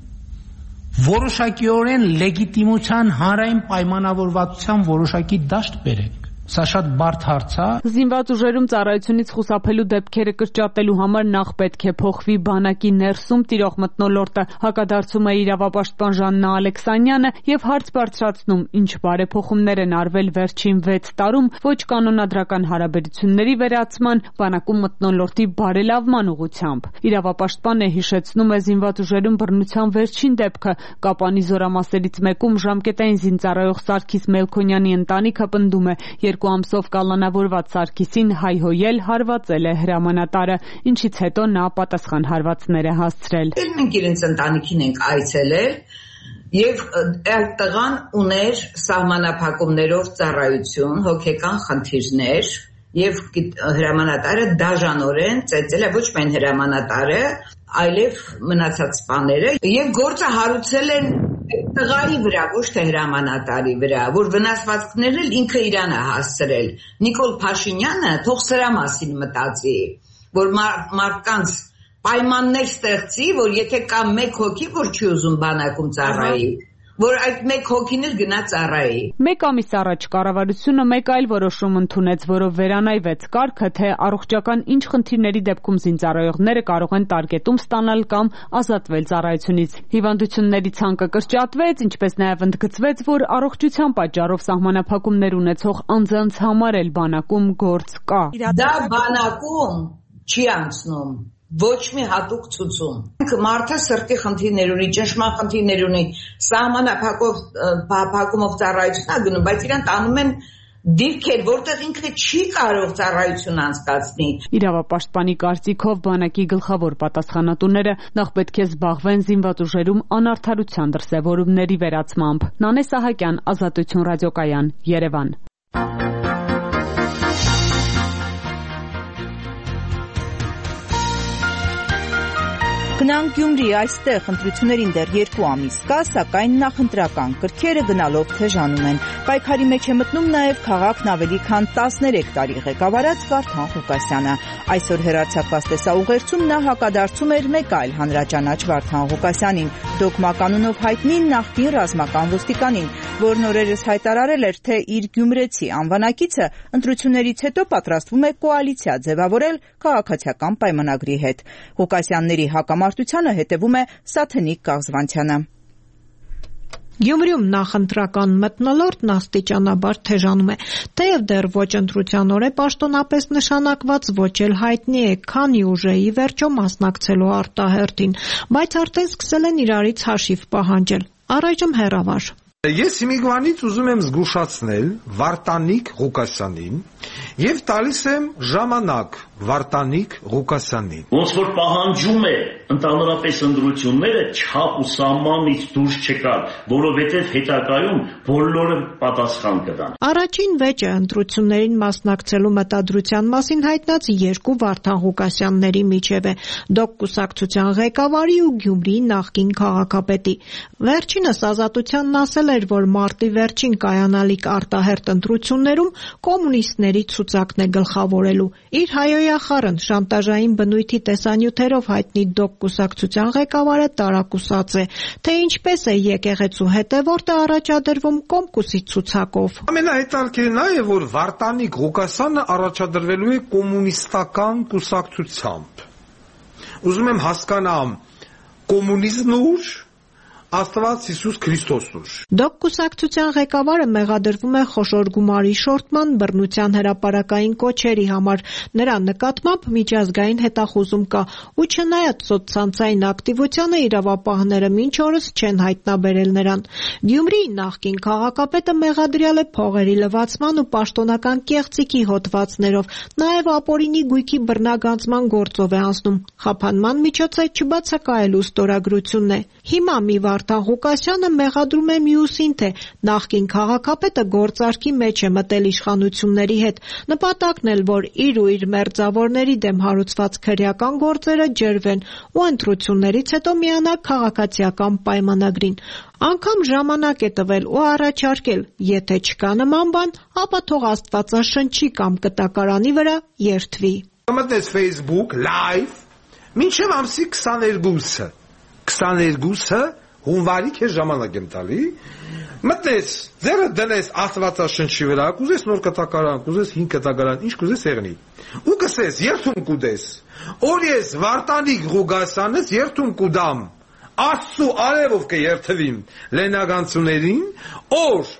J: որոշակիորեն լեգիտիմության հանրային պայմանավորվածության որոշակի դաշտ բերենք։ Սա շատ բարդ հարց է։
Q: Զինված ուժերում ծառայությունից խուսափելու դեպքերը կրճատելու համար նախ պետք է փոխվի բանակի ներսում տիրող մթնոլորտը, հակադարձում է իրավապաշտպան Ժաննա Ալեքսանյանը եւ հարց բարձրացնում, ինչ բարեփոխումներ են արվել վերջին վեց տարում ոչ կանոնադրական հարաբերությունների վերացման, բանակում մթնոլորտի բարելավման ուղղությամբ։ Իրավապաշտպանը հիշեցնում է զինված ուժերում բռնության վերջին դեպքը Կապանի զորամասերից մեկում ժամկետային զինծառայող Սարգիս Մելքոնյանի ընտանիքը պնդում է երկու ամսով կալանավորված Սարգիսին հայհոյել հարվածել է հրամանատարը, ինչից հետո նա պատասխան հարվածներ է հասցրել։
R: Մենք իրենց ընտանիքին ենք այցելել եւ այդ տղան ուներ սահմանափակումներով ծառայություն, հոգեկան խնդիրներ եւ հրամանատարը դաժանորեն ծեծել է ոչ միայն հրամանատարը, այլև մնացած սպաները եւ գործը հարուցել են տղայի վրա, ոչ թե հրամանատարի վրա, որ վնասվածքներն էլ ինքը իրան է հասցրել։ Նիկոլ Փաշինյանը թող սրա մասին մտածի, որ մարդկանց պայմաններ ստեղծի, որ եթե կա մեկ հոգի, որ չի ուզում բանակում ծառայի, որ այդ մեկ հոգին էլ գնա ծառայի։
Q: Մեկ ամիս առաջ կառավարությունը մեկ այլ որոշում ընդունեց, որով վերանայվեց կարգը, թե առողջական ինչ խնդիրների դեպքում զինծառայողները կարող են տարգետում ստանալ կամ ազատվել ծառայությունից։ Հիվանդությունների ցանկը կրճատվեց, ինչպես նաև ընդգծվեց, որ առողջության պատճառով սահմանափակումներ ունեցող անձանց համար էլ բանակում գործ կա։
R: Դա բանակում չի անցնում։ Ոչ մի հատուկ ցուցում։ Մարդը սրտի խնդիրներ ունի, ճնշման խնդիրներ ունի, սահմանափակով փակումով ծառայություն է գնում, բայց իրան տանում են դիրքեր, որտեղ ինքը չի կարող ծառայություն անցկացնի։
Q: Իրավապաշտպանի կարծիքով բանակի գլխավոր պատասխանատուները նախ պետք է զբաղվեն զինված ուժերում անարդարության դրսևորումների վերացմամբ։ Նանե Սահակյան, Ազատություն ռադիոկայան, Երևան։
A: Գնանք Գյումրի, այստեղ ընտրություններին դեռ երկու ամիս կա, սակայն նախընտրական կրքերը գնալով թեժանում են։ Պայքարի մեջ է մտնում նաև քաղաքն ավելի քան տասներեք տարի ղեկավարած Վարդան Ղուկասյանը։ Այսօր հեռարձակված տեսաուղերձում նա հակադարձում էր մեկ այլ հանրաճանաչ Վարդան Ղուկասյանին, Դոգմա կանոնով հայտնի նախկին ռազմական ոստիկանին, որն օրերս հայտարարել էր, թե իր գյումրեցի անվանակիցը ընտրություններից հետո պատրաստվում է կոալիցիա ձևավորել քաղաքացիական պայմանագրի հետ։ Ղուկասյանների հակամարտությանը հետևում է Սաթենիկ Կաղզվանցյանը։
S: Գյումրիում նախընտրական մթնոլորտն աստիճանաբար թեժանում է, թեև դեռ ոչ ընտրության օր է պաշտոնապես նշանակված, ոչ էլ հայտնի է քանի ուժ է ի վերջո մասնակցելու արտահերթին, բայց արդեն սկսել են իրարից հաշիվ պահանջել։ Առայժմ հեռավար։
T: Ես հիմիկվանից ուզում եմ զգուշացնել Վարդանիկ Ղուկասյանին,
J: Եվ տալիս եմ ժամանակ Վարդանիկ Ղուկասյանին։
T: Ոնց որ պահանջում է ընդհանրապես ընտրությունները չափ ու սահմանից դուրս չեկալ, որովհետև հետագայում բոլորը պատասխան կտան։
S: Առաջին վեճը ընտրություններին մասնակցելու մտադրության մասին հայտնած երկու Վարդան Ղուկասյանների միջև է՝ ԴՕԿ կուսակցության ղեկավարի ու Գյումրիի նախկին քաղաքապետի։ Վերջինս Ազատությանն ասել էր, որ մարտի վերջին կայանալիք արտահերթ ընտրություններում կոմունիստների ցուցակն է գլխավորելու։ Իր հայոյախառն շանտաժային բնույթի տեսանյութերով հայտնի ԴՕԿ կուսակցության ղեկավարը տարակուսած է, թե ինչպես է եկեղեցու հետևորդը առաջադրվում Կոմկուսի ցուցակով։
J: Ամենահետաքրքիրն այն է, որ Վարդանիկ Ղուկասյանը առաջադրվելու է կոմունիստական կուսակցությամբ։ Ուզում եմ հասկանամ, կոմունիզմն ուր, Աստված Հիսուս Քրիստոսն ուր։
S: ԴՕԿ կուսակցության ղեկավարը մեղադրվում է խոշոր գումարի շորտման, բռնության հրապարակային կոչերի համար։ Նրա նկատմամբ միջազգային հետախուզում կա, ու չնայած սոցցանցային ակտիվությանը իրավապահները մինչ օրս չեն հայտնաբերել նրան։ Գյումրիի նախկին քաղաքապետը մեղադրյալ է փողերի լվացման ու պաշտոնական կեղծիքի հոդվածներով, նաև ապօրինի գույքի բռնագանձման գործով է անցնում։ Խափանման միջոց է չբացակայելու ստորագրությունն է։ Հիմա մի Վարդան Ղուկասյանը մեղադրում է մյուսին, թե նախկին քաղաքապետը գործարքի մեջ է մտել իշխանությունների հետ, նպատակն էլ, որ իր ու իր մերձավորների դեմ հարուցված քրեական գործերը ջրվեն ու ընտրություններից հետո միանա քաղաքացիական պայմանագրին։ Անգամ ժամանակ է տվել ու առաջարկել, եթե չկա նման բան, ապա թող Աստվածաշնչի կամ կտակարանի վրա երթվի։
J: Մտնես Facebook live մինչև ամսի քսաներկուսը։ քսաներկուսը հունվարի քեզ ժամանակ եմ տալի, մտնես, ձերը դնես Աստվածաշնչի վրա, կուզես նոր կտակարան, կուզես հին կտակարան, ինչ կուզես եղնի։ Ու կսես, երթում կուդես, որ ես Վարդանիկ Ղուկասյանից երթում կուդամ, Աստծու արևով կերթվիմ լենագանցուներին, որ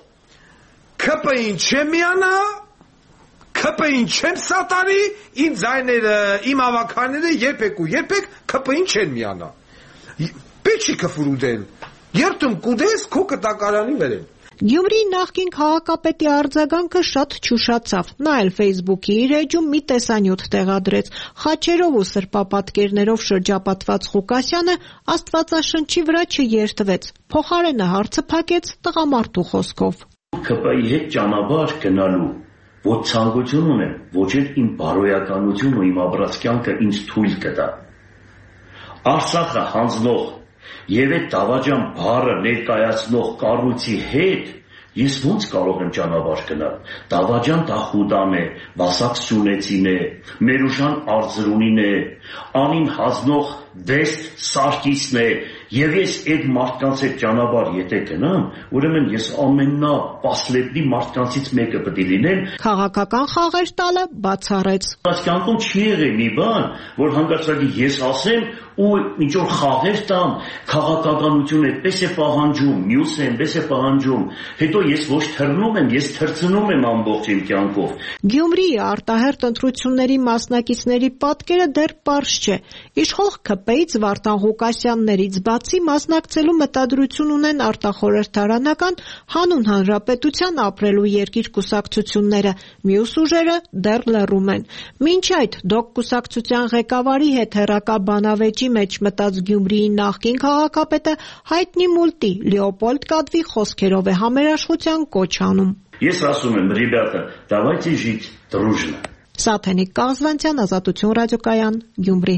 J: ՔՊ-ին չեմ միանա, ՔՊ-ին չեմ սատարի, իմ ձայները, իմ ավականները երբեք ու երբեք ՔՊ-ին չեն միանա։ Պեչի կֆրուդել, երթում կուդես քո կտակարանի վերեն։
S: Գյումրիի նախկին քաղաքապետի արձագանքը շատ չուշացավ։ Նա էլ Facebook-ի իր էջում մի տեսանյութ տեղադրեց։ Խաչերով ու սրբապատկերներով շրջապատված Ղուկասյանը Աստվածաշնչի վրա չերթվեց։ Փոխարենը հարցը փակեց տղամարդու խոսքով։
T: ՔՊ-ի հետ ճանապարհ գնալու ոչ ցանկություն ունեմ, ոչ էլ իմ բարոյականություն ու իմ ապրած կյանքը ինձ թույլ կտա։ Արցախը հանձնող եւ այդ դավաճան բառը ներկայացնող կառույցի հետ ես ո՞նց կարող եմ ճանապարհ գնալ։ Դավաճան դա Խուդան է, Վասակ Սյունեցին է, Մերուժան Արծրունին է, անին հանձնող Դեստ Սարգիսն է, եւ ես այդ մարդկանց հետ ճանապարհ եթե գնամ, ուրեմն ես ամենա պասլետնի մարդկանցից մեկը պետք է լինեմ։
S: Քաղաքական խաղեր տալը բացառեց։
T: Այս կյանքում չի եղել մի բան, որ հանկարծակի ես ասեմ ու ինչ որ խաղեր տամ, քաղաքականություն այդպես է պահանջում, մյուսը այնպես է պահանջում, հետո ես ոչ թռնում եմ, ես թռցնում եմ ամբողջ իմ կյանքով։
S: Գյումրիի արտահերթ ընտրությունների մասնակիցների պատկերը դեռ պարզ չէ։ Իշխող ՔՊ-ից Վարդան Ղուկասյաններից բացի մասնակցելու մտադրություն ունեն արտախորհրդարանական հանուն հանրապետության ապրելու երկիր կուսակցությունները, մյուս ուժերը դեռ լռում են։ Մինչ այդ ԴՕԿ կուսակցության ղեկավարի հետ հեռակա բանավեճի մեջ մտած Գյումրիի նախկին քաղաքապետը հայտնի մուլտի Լեոպոլդ Կադվի խոսքերով է համերաշխության կոչ անում։
T: Ես ասում եմ, ребята, давайте жить дружно։
S: Սաթենիկ Կազվանցյան, Ազատություն ռադիոկայան, Գյումրի։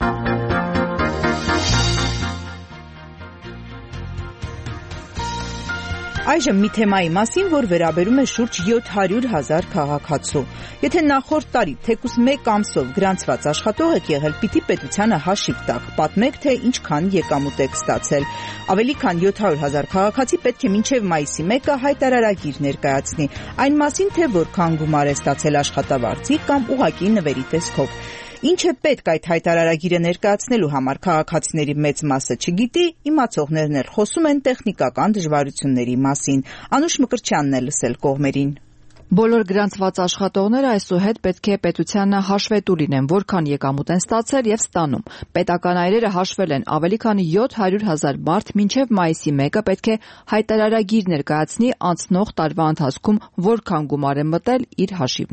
A: Այժմ մի թեմայի մասին, որ վերաբերում է շուրջ յոթ հարյուր հազար քաղաքացու։ Եթե նախորդ տարի թեկուզ մեկ ամսով գրանցված աշխատող եք եղել, պիտի պետությանը հաշիվ տաք, պատմեք, թե ինչքան եկամուտ եք ստացել։ Ավելի քան յոթ հարյուր հազար քաղաքացի պետք է մինչև մայիսի մեկը հայտարարագիր ներկայացնի, այն մասին, թե որքան գումար է ստացել աշխատավարձի կամ ուղղակի նվերի տեսքով։ Ինչ է պետք այդ հայտարարագիրը ներկայացնելու համար քաղաքացիների մեծ մասը չգիտի, իմացողներն էլ խոսում են տեխնիկական դժվարությունների մասին։ Անուշ Մկրտչյանն է լսել կողմերին։
U: Բոլոր գրանցված աշխատողները այսուհետ պետք է պետությանը հաշվետու լինեն, որքան եկամուտ են ստացել եւ ստանում։ Պետական այրերը հաշվել են, ավելի քան յոթ հարյուր հազար մարդ մինչեւ մայիսի մեկը պետք է հայտարարագիր ներկայացնի անցնող տարվա ընթացքում որքան գումար է մտել իր հաշիվներ։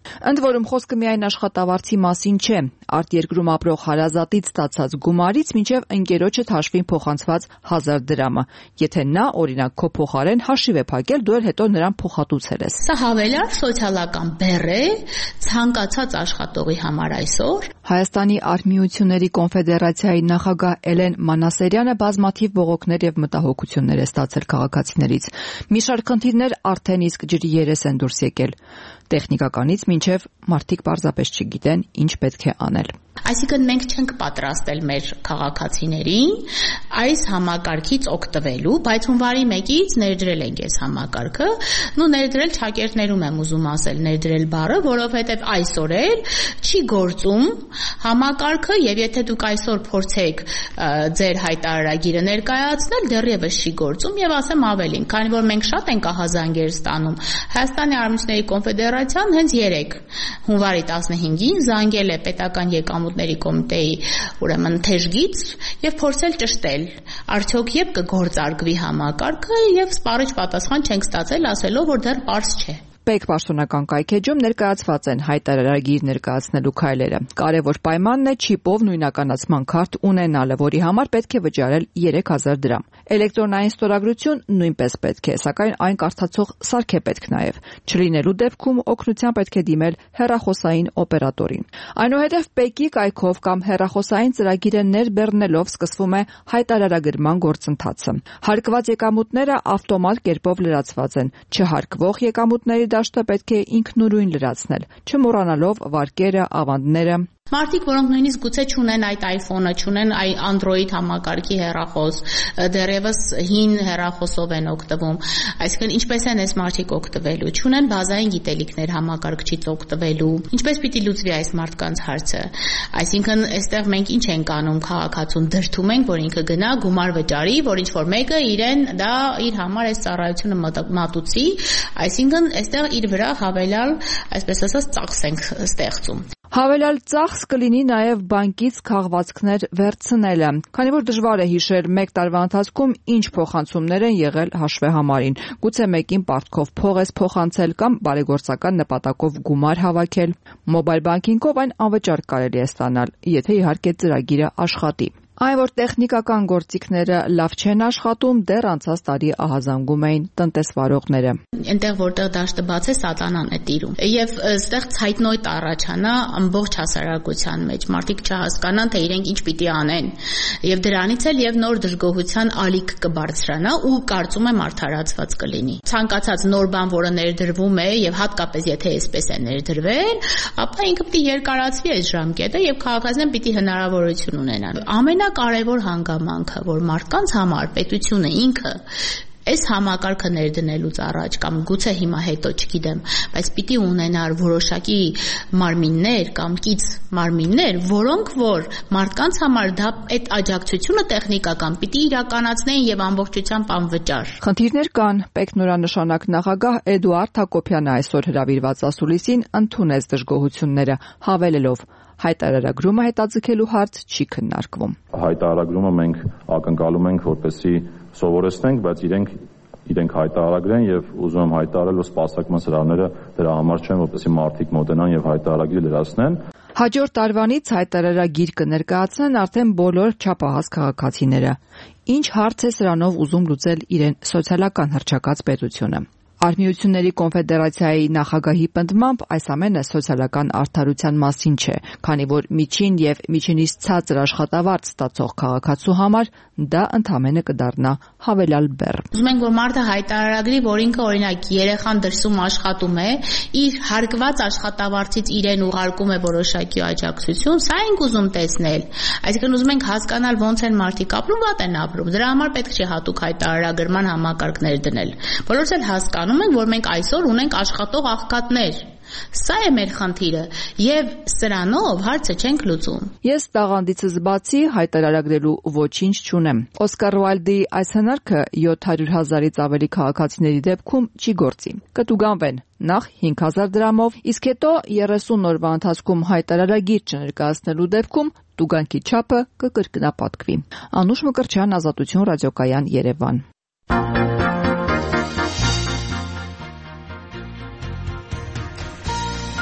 U: Ընդ որում խոսքը միայն աշխատավարձի մասին չէ, արտերկրում ապրող հարազատից ստացած գումարից մինչև ընկերոջդ հաշվին փոխանցված հազար դրամը, եթե նա օրինակ քո փոխարեն հաշիվ է փակել, դու էլ հետո նրան փոխհատուցել ես։
C: Սա հավելյալ սոցիալական բեռ է ցանկացած աշխատողի համար այսօր։
U: Հայաստանի Արհմիությունների կոնֆեդերացիայի նախագահ Էլեն Մանասերյանը բազմաթիվ բողոքներ եւ մտահոգություններ է ստացել քաղաքացիներից։ Մի շարք խնդիրներ արդեն իսկ ջրի երես են դուրս եկել։ Տեխնիկականից մինչև մարդիկ պարզապես չգիտեն ինչ պետք է անել։
C: Այսինքն մենք չենք պատրաստել մեր քաղաքացիներին այս համակարգից օգտվելու, բայց հունվարի մեկից ներդրել ենք այս համակարգը, նու ներդրել ճակերտներում եմ ուզում ասել ներդրել բառը, որովհետև այսօր էլ չի գործում համակարգը եւ եթե դուք այսօր փորձեք ձեր հայտարարագիրը ներկայացնել, դեռևս չի գործում եւ ասեմ ավելին, քանի որ մենք շատ ենք ահազանգեր ստանում։ Հայաստանի Արհմիությունների կոնֆեդերացիան հենց երեկ հունվարի տասնհինգին զանգել է պետական եկամուտների կոմիտեի ուրեմն թեժգից եւ փորձել ճշտել արդյոք երբ կգործարկվի համակարգը եւ սպառիչ պատասխան չենք ստացել ասելով որ դեռ պարզ չէ։
U: Պեկ պաշտոնական կայքեջում ներկայացված են հայտարարագիր ներկայացնելու քայլերը։ Կարևոր պայմանն է չիպով նույնականացման քարտ ունենալը, որի համար պետք է վճարել երեք հազար դրամ։ Էլեկտրոնային ստորագրություն նույնպես պետք է, սակայն այն կարդացող սարք է պետք նաև։ Չլինելու դեպքում օգնության պետք է դիմել հեռախոսային օպերատորին։ Այնուհետև Պեկի կայքով կամ հեռախոսային ծրագիրը ներբեռնելով սկսվում է հայտարարագրման գործընթացը։ Հարկված եկամուտները ավտոմատ կերպով լրացված են։ Չհարկվող եկամուտների դաշտը պետք է ինքնուրույն լրացնել, չմոռանալով վարկերը, ավանդները։
C: Մարդիկ, որոնք նույնիսկ գուցե չունեն այդ iPhone-ը, չունեն այ Android համակարգի հեռախոս, դեռևս հին հեռախոսով են օգտվում, այսինքն ինչպես են այս մարդիկ օգտվելու, չունեն բազային գիտելիքներ համակարգչից օգտվելու, ինչպես պիտի լուծվի այս մարդկանց հարցը, այսինքն այստեղ մենք ինչ ենք անում, քաղաքացուն դրդում ենք, որ ինքը գնա գումար վճարի, որ ինչ-որ մեկը իրեն դա իր համար այս ծառայությունը մատուցի, այսինքն այստեղ իր վրա հավելյալ, այսպես ասած, ծախս ենք ստեղծում։
U: Հավելյալ ծախս կլինի նաև բանկից քաղվածքներ վերցնելը, քանի որ դժվար է հիշել մեկ տարվա ընթացքում ինչ փոխանցումներ են եղել հաշվեհամարին։ Գուցե մեկին պարտքով փող ես փոխանցել կամ բարեգործական նպատակով գումար հավաքել։ Մոբայլ բանկինգով այն անվճար կարելի է ստանալ, եթե իհարկե ծրագիրը աշխատի։ Այն, որ տեխնիկական գործիքները լավ չեն աշխատում, դեռ անցած տարի ահազանգում էին տնտեսվարողները։
C: Այնտեղ որտեղ դաշտը բաց է, սատանան է տիրում։ Եվ այստեղ ցայտնոյտ առաջանա ամբողջ հասարակության մեջ։ Մարդիկ չհասկանան, թե իրենք ինչ պիտի անեն։ Եվ դրանից էլ եւ նոր դժգոհության ալիք կբարձրանա ու կարծում եմ արդարացված կլինի։ Ցանկացած նոր բան, որը ներդրվում է եւ հատկապես եթե այսպես է ներդրվել, ապա ինքը պիտի երկարացվի այս ժամկետը եւ քաղաքացիներն պիտի հնարավորություն ունենան։ Ամենա կարևոր հանգամանքը, որ մարդկանց համար պետությունը ինքը այս համակարգը ներդնելուց առաջ կամ գուցե հիմա հետո չգիտեմ, բայց պիտի ունենար որոշակի մարմիններ կամ կից մարմիններ, որոնք որ մարդկանց համար դա այդ աջակցությունը տեխնիկական պիտի իրականացնեն եւ ամբողջությամբ անվճար։
U: Խնդիրներ կան, Պեկ նորանշանակ նախագահ Էդուարդ Հակոբյանը այսօր հրավիրված ասուլիսին ընդունեց դժգոհությունները, հավելելով. հայտարարագրումը հետաձգելու հարց չի քննարկվում։
P: Հայտարարագրումը մենք ակնկալում ենք, որպեսզի սովորեցնենք, բայց իրենք իրենք հայտարարագրեն եւ ուզում եմ հայտարարել, որ սպասարկման սրահները դրա համար չեն, որպեսզի մարդիկ մոտենան եւ հայտարարագիր լրացնեն։
U: Հաջորդ տարվանից հայտարարագիր կներկայացնեն արդեն բոլոր չափահաս քաղաքացիները։ Ինչ հարց է սրանով ուզում լուծել իրեն սոցիալական հռչակած պետությունը։ Արհմիությունների կոնֆեդերացիայի նախագահի պնդմամբ այս ամենը սոցիալական արդարության մասին չէ, քանի որ միջին եւ միջինից ցածր աշխատավարձ ստացող քաղաքացու համար դա ընդամենը կդառնա հավելյալ բեռ։
C: Ուզում ենք, որ մարդը հայտարարագրի, որ ինքը օրինակ երեխան դրսում աշխատում է, իր հարկված աշխատավարձից իրեն ուղարկում է որոշակի աջակցություն, սա ենք ուզում տեսնել։ Այսինքն ուզում ենք հասկանալ ոնց են մարդիկ ապրում, վատ են ապրում։ Դրա համար պետք չէ հատուկ հայտարարագրման համակարգներ դնել։ Բոլորս էլ հասկանում ենք, որ մենք այսօր ունենք աշխատող աղքատներ։ Սա է մեր խնդիրը եւ սրանով հարցը չենք լուծում։
U: Ես տաղանդիցս բացի հայտարարագրելու ոչինչ չունեմ։ Օսկար Ուայլդի այս հնարքը յոթ հարյուր հազարից ավելի քաղաքացիների դեպքում չի գործի։ Կտուգանվեն նախ հինգ հազար դրամով, իսկ հետո երեսուն օրվա ընթացքում հայտարարագիր չներկայացնելու դեպքում տուգանքի չափը կկրկնապատկվի։ Անուշ Մկրտչյան, Ազատություն, ռադիոկայան, Երևան։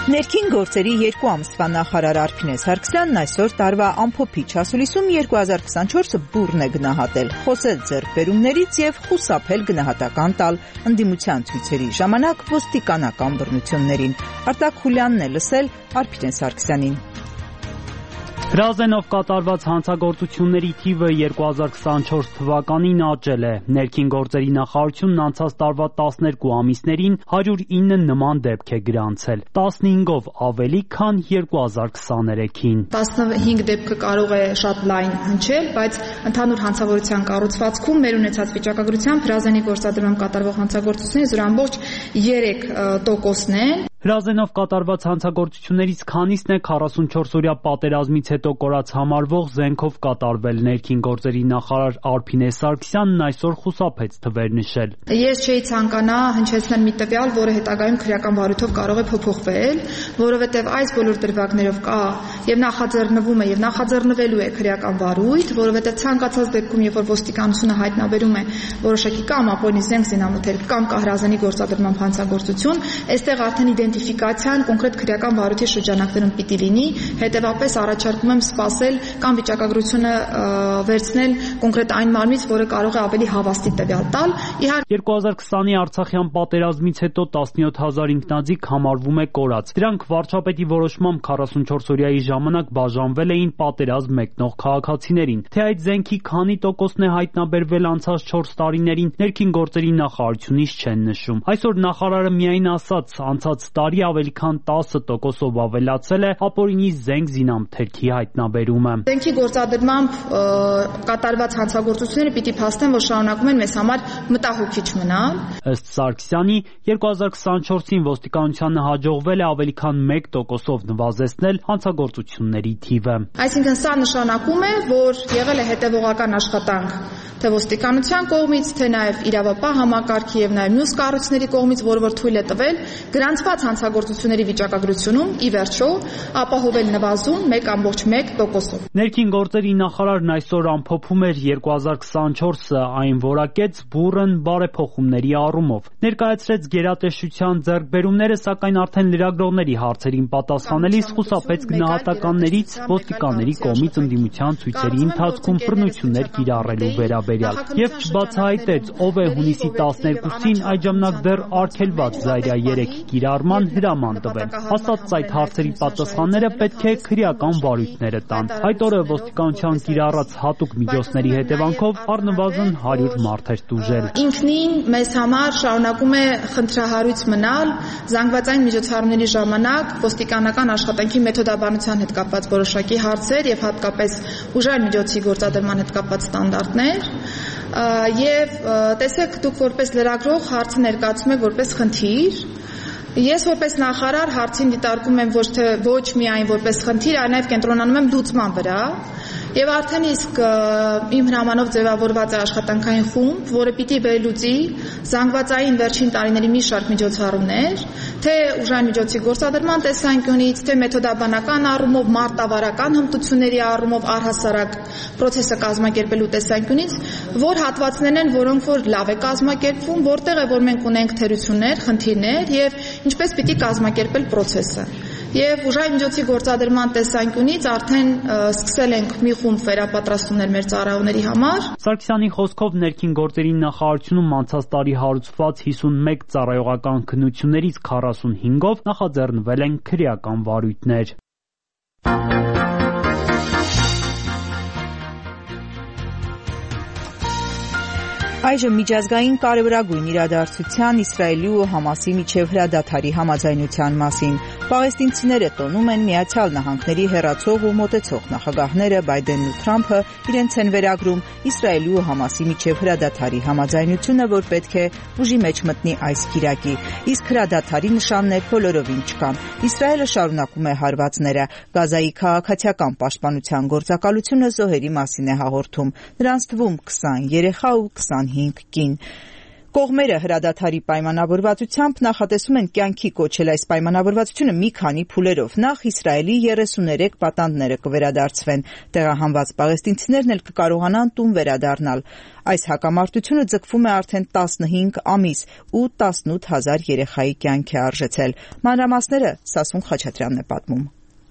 A: Ներքին գործերի երկու ամսվա նախարար Արփինե Սարգսյանն այսօր տարվա ամփոփիչ ասուլիսում երկու հազար քսանչորսը բուռն է գնահատել, խոսել ձեռքբերումներից եւ խուսափել գնահատական տալ ընդդիմության ցույցերի ժամանակ ոստիկանական բռնություններին։ Արտակ Խուլյանն է լսել Արփինե Սարգսյանին։
D: Հրազենով կատարված հանցագործությունների թիվը երկու հազար քսանչորս թվականին աճել է։ Ներքին գործերի նախարարությունն անցած տարվա տասներկու ամիսներին հարյուր ինը նման դեպք է գրանցել, տասնհինգով ավելի, քան երկու հազար քսաներեքին։
V: տասնհինգ դեպքը կարող է շատ լայն հնչել, բայց ընդհանուր հանցավորության կառուցվածքում մեր ունեցած վիճակագրությամբ հրազենի գործադրմամբ կատարվող հանցագործությունների զուր ամբողջ երեք տոկոսն են։
D: Հրազենով կատարված հանցագործություններից քանիսն է քառասունչորս օրյա պատերազմից հետո կորած համարվող զենքով կատարվել։ Ներքին գործերի նախարար Արփինե Սարգսյանն այսօր խուսափեց թվեր նշել։
V: Ես չէի ցանկանա հնչեցնել մի տվյալ, որը հետագայում քրեական վարույթով կարող է փոփոխվել, որովհետև այս բոլոր դրվագներով կա եւ նախաձեռնվում է եւ նախաձեռնվելու է քրեական վարույթ, որովհետև ցանկացած դեպքում, երբ որ ոստիկանությունը հայտնաբերում է որոշակի կամ ապօրինի զենք զինամթերք կամ կա հրազենի գործադրմամբ հանցագործություն, այստեղ արդեն իդենտիֆիկացիան կոնկրետ քրեական վարույթի շրջանակներում պիտի լինի, հետևաբար առաջարկում եմ սպասել կամ վիճակագրությունը վերցնել կոնկրետ այն մարմնից, որը կարող է ավելի հավաստի տվյալ տալ։
D: երկու հազար քսանի Արցախյան պատերազմից հետո տասնյոթ հազար ինքնաձիգ համարվում է կորած։ Դրանք վարչապետի որոշմամբ քառասունչորս օրյայի ժամանակ բաժանվել էին պատերազմ մեկնող քաղաքացիներին։ Թե այդ զենքի քանի տոկոսն է հայտնաբերվել անցած չորս տարիներին, ներքին գործերի նախարարությունից չեն նշում։ Այսօր նախարարը միայն ասաց, անցած տարի ավելի քան տասը տոկոսով ավելացել է ապօրինի զենք զինամթերքի հայտնաբերումը։
V: Զենքի գործադրմամբ կատարված հանցագործությունները պիտի փաստեն, որ շարունակում են մեզ համար մտահոգիչ մնալ։
D: Ըստ Սարգսյանի, երկու հազար քսանչորսին ոստիկանությանը հաջողվել է ավելի քան մեկ տոկոսով նվազեցնել հանցագործությունների թիվը։
V: Այսինքն սա նշանակում է, որ եղել է հետևողական աշխատանք թե ոստիկանության կողմից, թե նաև իրավապահ համակարգի եւ նաև մյուս կառույցների կողմից, որը որ թույլ է տվել գրանցված հանցագործությունների վիճակագրությունում ի վերջո ապահովել նվազում մեկ ամբողջ մեկ տոկոսով։
D: Ներքին գործերի նախարարն այսօր ամփոփում էր երկու հազար քսանչորսը, այն որակեց բուռն բարեփոխումների առումով։ Ներկայացրեց գերատեսչության ձեռքբերումները, սակայն արդեն լրագրողների հարցերին պատասխանելիս խուսափեց գնահատականներից ոստիկանների կողմից ընդդիմության ցույցերի ընթացքում բռնություններ կիրառելու վերաբերյալ եւ չբացահայտեց ով է հունիսի տասներկուսին այդ ժամանակ դեռ արգելված Զայրիա երեք կիրառման հրաման տվել։ Ասած այդ հարցերի պատասխանները պետք է քրեական վարույթները տան։ Այդ օրը ոստիկանության կիրառած հատուկ միջոցների հետևանքով առնվազն հարյուր մարդ էր տուժել։
V: Ինքնին մեզ համար շարունակում է խնդրահարույց մնալ զանգվածային միջոցառումների ժամանակ ոստիկանական աշխատանքի մեթոդաբանության հետ կապված որոշակի հարցեր եւ հատկապես ուժային միջոցի գործադրման հետ կապված ստանդարտներ եւ տեսեք դուք որպես լրագրող հարցը ներկայացում եք որպես խնդիր։ Ես որպես նախարար հարցին դիտարկում եմ ոչ թե ոչ միայն որպես խնդիր, այլ նաև կենտրոնանում եմ լուծման վրա եւ արդեն իսկ իմ հրամանով ձևավորված է աշխատանքային խումբ, որը պիտի վերլուծի զանգվածային վերջին տարիների մի շարք միջոցառումներ, թե ուժային միջոցի գործադրման տեսանկյունից, թե մեթոդաբանական առումով, մարտավարական հմտությունների առումով առհասարակ process-ը կազմակերպելու տեսանկյունից, որ հատվածներն են, որոնք որ լավ է կազմակերպվում, որտեղ է որ մենք ունենք թերություններ, խնդիրներ եւ ինչպես պիտի կազմակերպել process-ը։ Եվ ուժային միջոցի գործադրման տեսանկյունից արդեն սկսել ենք մի խումբ վերապատրաստումներ մեր ծառայողների համար։
D: Սարգսյանի խոսքով ներքին գործերի նախարարությունում անցած տարի հարուցված հիսունմեկ ծառայողական քննություններից քառասունհինգով նախաձեռնվել են քրեական վարույթներ։
A: Այժմ միջազգային կարևորագույն իրադարձության Իսրայելի ու Համասի միջև հրադադարի համաձայնության մասին։ Պաղեստինցիները տոնում են Միացյալ Նահանգների հեռացող ու մոտեցող նախագահները Բայդենն ու Թրամփը իրենց են վերագրում Իսրայելի ու Համասի միջև հրադադարի համաձայնությունը, որ պետք է ուժի մեջ մտնի այս կիրակի։ Իսկ հրադադարի նշաններ բոլորովին չկան։ Իսրայելը շարունակում է հարվածները։ Գազայի քաղաքացիական պաշտպանության գործակալությունը զոհերի մասին է հաղորդում։ Նրանց թվում քսան երեխա ու քսանհինգ կին։ Կողմերը հրադադարի պայմանավորվածությամբ նախատեսում են կյանքի կոչել այս պայմանավորվածությունը մի քանի փուլերով։ Նախ Իսրայելի երեսուներեք պատանդները կվերադարձվեն, տեղահանված պաղեստինցիներն էլ կկարողանան տուն վերադառնալ։ Այս հակամարտությունը ձգվում է արդեն տասնհինգ ամիս ու տասնութ հազար երեխայի կյանք է արժեցել։ Մանրամասները Սասուն Խաչատրյանն է պատմում։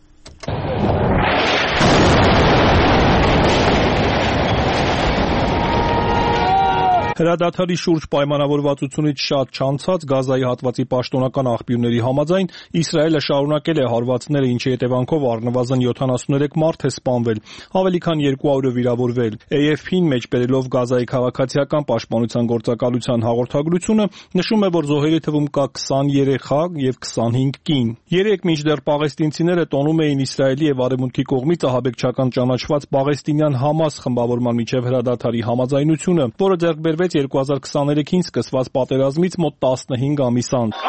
E: Հրադադարի շուրջ պայմանավորվածությունից շատ չանցած Գազայի հատվածի պաշտոնական աղբյուրների համաձայն Իսրայելը շարունակել է հարվածները, ինչի հետևանքով առնվազն յոթանասուներեք մարդ է սպանվել, ավելի քան երկու հարյուրը վիրավորվել։ A F P-ն մեջբերելով Գազայի քաղաքացիական պաշտպանության գործակալության հաղորդագրությունը նշում է, որ զոհերի թվում կա քսան երեխա եւ քսանհինգ կին։ Երեք մինչդեռ պաղեստինցիները տոնում էին Իսրայելի եւ Արևմուտքի կողմից ահաբեկչական ճանաչված պաղեստինյան Համաս խմբավորման միջև հրադադարի համաձայնությունը, որը ձեռք բերվեց երկու հազար քսաներեքին սկսված պատերազմից մոտ տասնհինգ ամիս անց։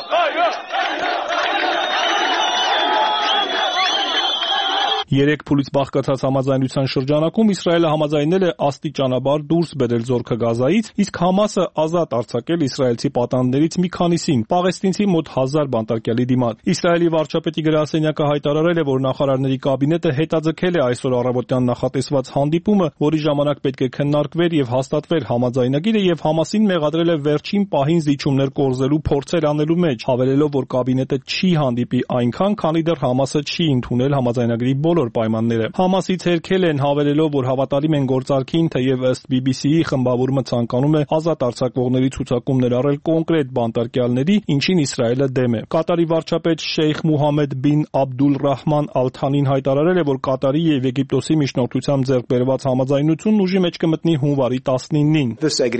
E: Երեք փուլից բաղկացած համաձայնության շրջանակում Իսրայելը համաձայնել է աստիճանաբար դուրս բերել զորքը Գազայից, իսկ Համասը ազատ արձակել իսրայելցի պատանդներից մի քանիսին, պաղեստինցի մոտ հազար բանտարկյալի դիմաց։ Իսրայելի վարչապետի գրասենյակը հայտարարել է, որ նախարարների կաբինետը հետաձգել է այսօր առավոտյան նախատեսված հանդիպումը, որի ժամանակ պետք է քննարկվեր եւ հաստատվեր համաձայնագիրը եւ Համասին մեղադրել է վերջին պահին զիջումներ կորզելու փորձեր անելու մեջ, հավելելով, որ կաբինետը չի հանդիպի այնքան, քանի դեռ Համասը չի ընդունել համաձայնագրի բոլոր պայմանները։ Համասից հերքել են, հավելելով, որ հավատալիմ են գործարքին, թեև ըստ B B C-ի խմբավորումը ցանկանում է ազատ արձակվողների ցուցակում ներառել կոնկրետ բանտարկյալների, ինչին Իսրայելը դեմ է։ Կատարի վարչապետ Շեյխ Մուհամմեդ բին Աբդուլ-Ռահման Ալ-Թանին հայտարարել է, որ Կատարի եւ Եգիպտոսի միջնորդությամբ ձեռք բերված համաձայնությունն ուժի մեջ կմտնի հունվարի տասնինին։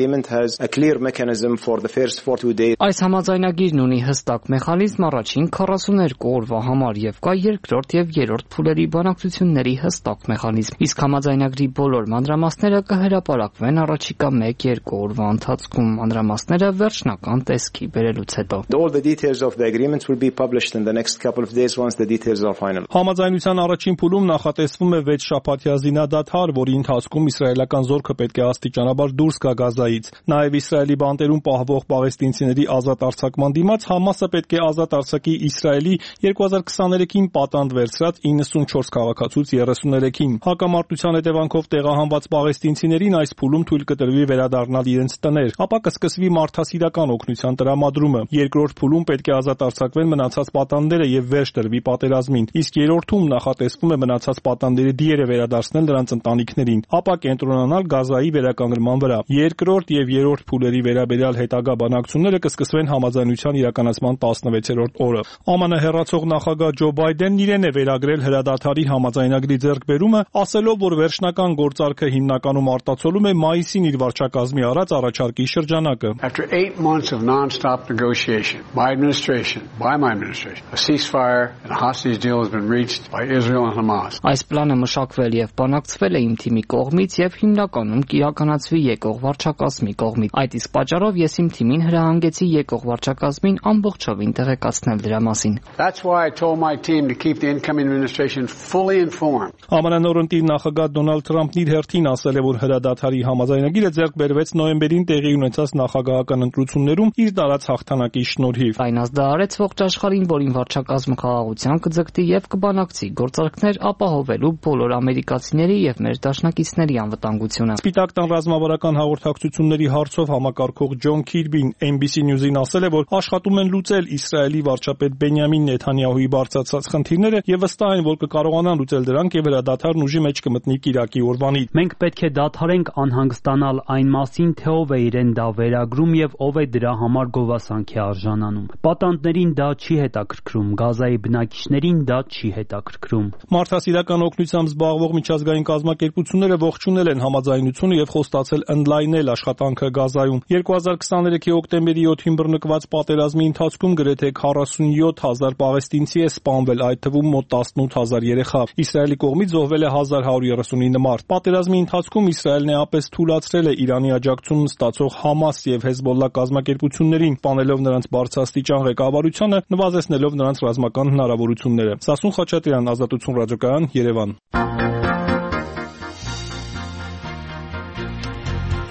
M: Այս համաձայնագիրն ունի հստակ մեխանիզմ առաջին քառասուներկու օրվա համար եւ կա երկրորդ եւ երրորդ փուլերի բանակցությունների հստակ մեխանիզմ, իսկ համաձայնագրի բոլոր մանրամասները կհրապարակվեն առաջիկա մեկ-երկու օրվա ընթացքում, մանրամասները վերջնական տեսքի բերելուց հետո։
E: Համաձայնության առաջին փուլում նախատեսվում է վեց շաբաթյա զինադադար, որի ընթացքում իսրայելական զորքը պետք է աստիճանաբար դուրս գա Գազայից։ Նաև Իսրայելի բանտերում պահվող պաղեստինցիների ազատ արձակման դիմաց Համասը պետք է ազատ արձակի Իսրայելի երկու հազար քսաներեքին պատանդ վերցրած իննսունչորս քաղաքացուց երեսուներեքին։ Հակամարտության հետևանքով տեղահանված պաղեստինցիներին այս փուլում թույլ կտրվի վերադառնալ իրենց տներ, ապա կսկսվի մարդասիրական օգնության տրամադրումը։ Երկրորդ փուլում պետք է ազատ արձակվեն մնացած պատանդները եւ վերջ տրվի պատերազմին, իսկ երրորդում նախատեսվում է մնացած պատանդների դիերը վերադարձնել նրանց ընտանիքներին, ապա կենտրոնանալ Գազայի վերականգնման վրա։ Երկրորդ եւ երրորդ փուլերի վերաբերյալ հետագա բանակցությունները կսկսվեն համաձայնության իրականացման տասնվեցերորդ օրը։ Է M N հեռացող նախագահ Ջո Բայդենն իրեն է վերագրել հրադադարի համաձայնագրի ձեռքբերումը, ասելով, որ վերջնական գործարքը հիմնականում արտացոլում է մայիսին իր վարչակազմի արած առաջարկի շրջանակը։
G: After eight months of non-stop negotiation by administration, by my administration, a ceasefire and a hostage deal has been reached by Israel and Hamas.
M: Այս պլանը մշակվել եւ բանակցվել է իմ թիմի կողմից եւ հիմնականում կիրականացվի եկող վարչակազմի կողմից։ Այդ իսկ պատճառով ես իմ թիմին հրահանգեցի եկող վարչակազմին ամբողջովին տեղեկացնել դրա մասին։
G: That's why I told my team to keep the incoming administration fully informed.
E: Է M N նորընտիր նախագահ Դոնալդ Թրամփն իր հերթին ասել է, որ հրադադարի համաձայնագիրը ձեռք բերվեց նոյեմբերին տեղի ունեցած նախագահական ընտրություններում իր դարած հաղթանակի շնորհիվ։
M: Այն ազդարարեց ողջ աշխարհին, որին վարչակազմը խաղաղության կձգտի եւ կբանակցի գործարքներ ապահովելու բոլոր ամերիկացիների եւ մեր դաշնակիցների անվտանգությունը։
E: Սպիտակ տան ռազմավարական հաղորդակցությունների հարցով համակարգող Ջոն Քիրբին N B C News-ին ասել է, որ աշխատում են լուծել Իսրայելի վարչապետ Բենյամին Նեթանյահուի բարձրացած խնդիրները եւ վստահ են, որ կկարողանան լուծել դրանք եւ հրադադարն ուժի մեջ կմտնի Կիրակի օրվանից։
D: Մենք պետք է դադարենք անհանգստանալ այն մասին, թե ով է իրեն դա վերագրում եւ ով է դրա համար գովասանքի արժանանում։ Պատանդներին դա չի հետաքրքրում, Գազայի բնակիչներին դա չի հետաքրքրում։
E: Մարդասիրական օգնությամբ զբաղվող միջազգային կազմակերպությունները ողջունել են համաձայնությունը եւ խոստացել ընդլայնել աշխատանքը Գազայում։ երկու հազար քսաներեքի օկտեմբերի յոթին բռնկված պատերազմի ընթացքում գրեթե քառասունյոթ հազար պաղեստինցի է սպանվել, այդ թվում մոտ տասնութ հազար երեխա։ Իսրայելի կողմից զոհվել է հազար հարյուր երեսունինը մարդ։ Պատերազմի ընթացքում Իսրայելն էապես թույլատրել է Իրանի աջակցությունն ստացող Համաս եւ Հեզբոլլա կազմակերպություններին, սպանելով նրանց բարձրաստիճան ղեկավարությանը, նվազեցնելով նրանց ռազմական հնարավորությունները։ Սասուն Խաչատրյան, Ազատություն ռադիոկայան, Երևան։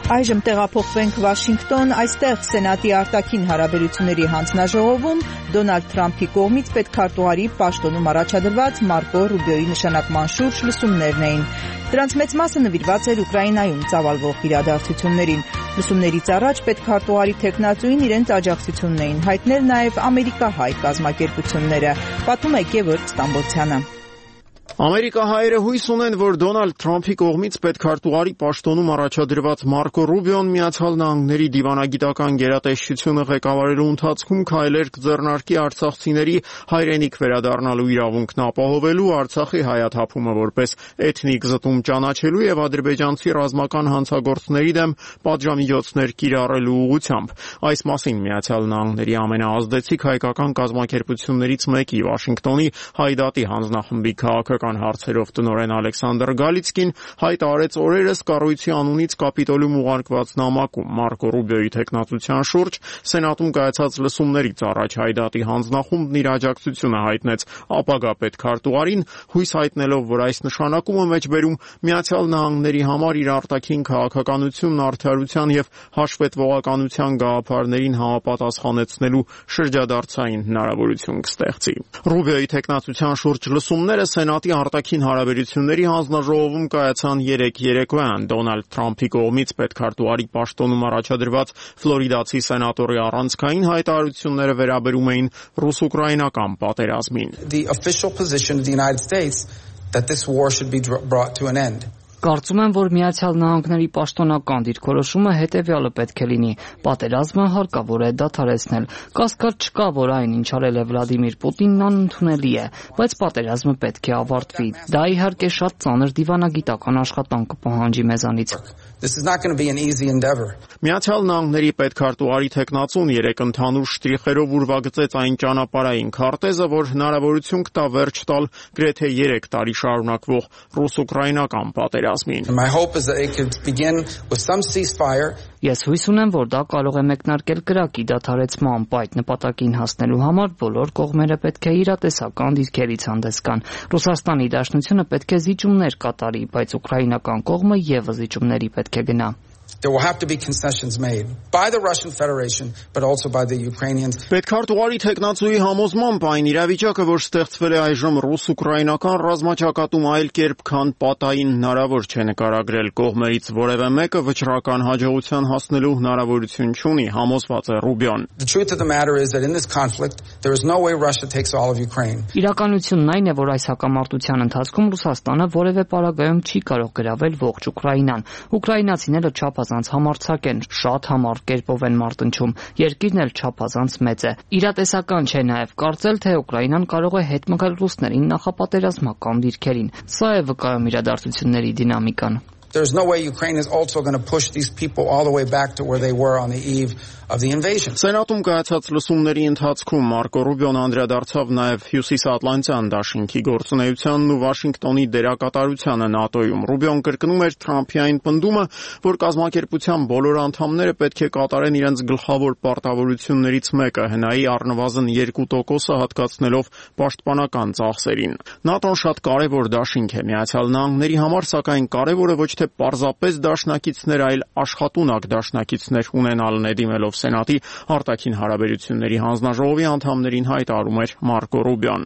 A: Այժմ տեղափոխվենք Վաշինգտոն, այստեղ Սենատի արտաքին հարաբերությունների հանձնաժողովում Դոնալդ Թրամփի կողմից պետքարտուղարի պաշտոնում առաջադրված Մարկո Ռուբիոյի նշանակման շուրջ լսումներն էին։ Դրանց մեծ մասը նվիրված էր Ուկրաինայում ծավալվող իրադարձություններին։ Լսումներից առաջ պետքարտուղարի թեկնածուին իրենց աջակցությունն էին հայտնել նաև ամերիկահայ կազմակերպությունները, պատմում է Գևորգ Ստամբոլցյանը։
B: Ամերիկահայերը հույս ունեն, որ Դոնալդ Թրամփի կողմից պետքարտուղարի պաշտոնում առաջադրված Մարկո Ռուբիոն Միացյալ Նահանգների դիվանագիտական գերատեսչությունը ղեկավարելու ընթացքում քայլեր կձեռնարկի արցախցիների հայրենիք վերադառնալու իրավունքն ապահովելու, Արցախի հայաթափումը որպես էթնիկ զտում ճանաչելու եւ ադրբեջանցի ռազմական հանցագործների դեմ պատժամիջոցներ կիրառելու ուղղությամբ։ Այս մասին Միացյալ Նահանգների ամենաազդեցիկ հայկական կազմակերպություններից մեկի Վաշինգտոնի Հայդատի հանձնախմբի քաղաքական հարցերով տնօրեն Ալեքսանդր Գալիցկին հայտարարեց օրերս կառույցի անունից Կապիտոլիում ուղարկված նամակում Մարկո Ռուբիոյի թեկնածության շուրջ Սենատում կայացած լսումներից առաջ Հայդատի հանձնախումբն իր աջակցությունը հայտնեց ապագա պետքարտուղարին, հույս հայտնելով, որ այս նշանակումը մեջբերում Միացյալ Նահանգների համար իր արտաքին քաղաքականությունն արդարության եւ հաշվետվողականության գաղափարներին համապատասխանեցնելու շրջադարձային հնարավորություն կստեղծի։ Ռուբիոյի թեկնածության շուրջ լսումները Սենատի արտաքին հարաբերությունների հանձնաժողովում կայացան երեկ երեկոյան Դոնալդ Թրամփի կողմից պետքարտուղարի պաշտոնում առաջադրված ֆլորիդացի սենատորի առանցքային հայտարարությունները վերաբերում էին ռուս-ուկրաինական պատերազմին։
I: The official position of the United States that this war should be brought to an end.
M: Կարծում եմ, որ Միացյալ Նահանգների պաշտոնական դիրքորոշումը հետևյալը պետք է լինի. պատերազմը հարկավոր է դադարեցնել։ Կասկած չկա, որ այն, ինչ արել է Վլադիմիր Պուտինն, անընդունելի է, բայց պատերազմը պետք է ավարտվի։ Դա իհարկե շատ ծանր դիվանագիտական աշխատանք կպահանջի մեզանից։
I: This is not going to be an easy endeavor.
B: Միացյալ Նահանգների պետքարտուղարի թեկնածուն երեք ընդհանուր շտրիխերով ուրվագծեց այն ճանապարհային քարտեզը, որ հնարավորություն կտա վերջ տալ գրեթե երեք տարի շարունակվող ռուս-ուկրաինական պատերազմին։
I: My hope is that it could begin with some ceasefire.
M: Ես հույս ունեմ, որ դա կարող է մեկնարկել կրակի դադարեցման այդ նպատակին հասնելու համար բոլոր կողմերը պետք է իրատեսական դիրքերից հանդես գան։ Ռուսաստանի Դաշնությունը պետք է զիջումներ կատարի, բայց ուկրաինական կողմը ևս զիջումների պետք է գնա։
I: There will have to be concessions made by the Russian Federation, but also by the Ukrainians.
B: Պետքարտուղարի թեկնածուի համոզմամբ այն իրավիճակը, որ ստեղծվել է այժմ ռուս-ուկրաինական ռազմաճակատում այլ կերպ, քան պատային հնարավոր չէ նկարագրել կողմերից որևէ մեկը վճռական հաջողության հասնելու հնարավորություն չունի, համոզված է Ռուբիոն։
I: The truth of the matter is that in this conflict there is no way Russia takes all of Ukraine.
M: Իրականությունն այն է, որ այս հակամարտության ընթացքում Ռուսաստանը որևէ պարագայում չի կարող գրավել ողջ Ուկրաինան։ Ուկրաինացիները չափազանց համարձակ են, շատ համառ կերպով են մարտնչում։ Երկիրն էլ չափազանց մեծ է։ Իրատեսական չէ նաև կարծել, թե Ուկրաինան կարող է հետ մղել ռուսներին նախապատերազմական դիրքերին։ Սա է վկայում իրադարձությունների դինամիկան։
I: There's no way Ukraine is also going to push these people all the way back to where they were on the eve of the invasion.
B: Սենատում կայացած լսումների ընթացքում Մարկո Ռուբիոն անդրադարձավ նաև Հյուսիսատլանտյան դաշինքի գործունեությանն ու Վաշինգտոնի դերակատարությանը ՆԱՏՕ-ում։ Ռուբիոն կրկնում էր Թրամփի այն պնդումը, որ կազմակերպության բոլոր անդամները պետք է կատարեն իրենց գլխավոր պարտավորություններից մեկը՝ հնայի առնվազն երկու տոկոսը հատկացնելով պաշտպանական ծախսերին։ ՆԱՏՕ-ն շատ կարևոր դաշինք է Միացյալ Նահանգների համար, սակայն կարևորը ոչ թե պարզապես դաշնակիցներ, այլ աշխատունակ դաշնակիցներ ունենալն է, դիմելով Սենատի արտաքին հարաբերությունների հանձնաժողովի անդամներին հայտարարում էր Մարկո Ռուբիոն։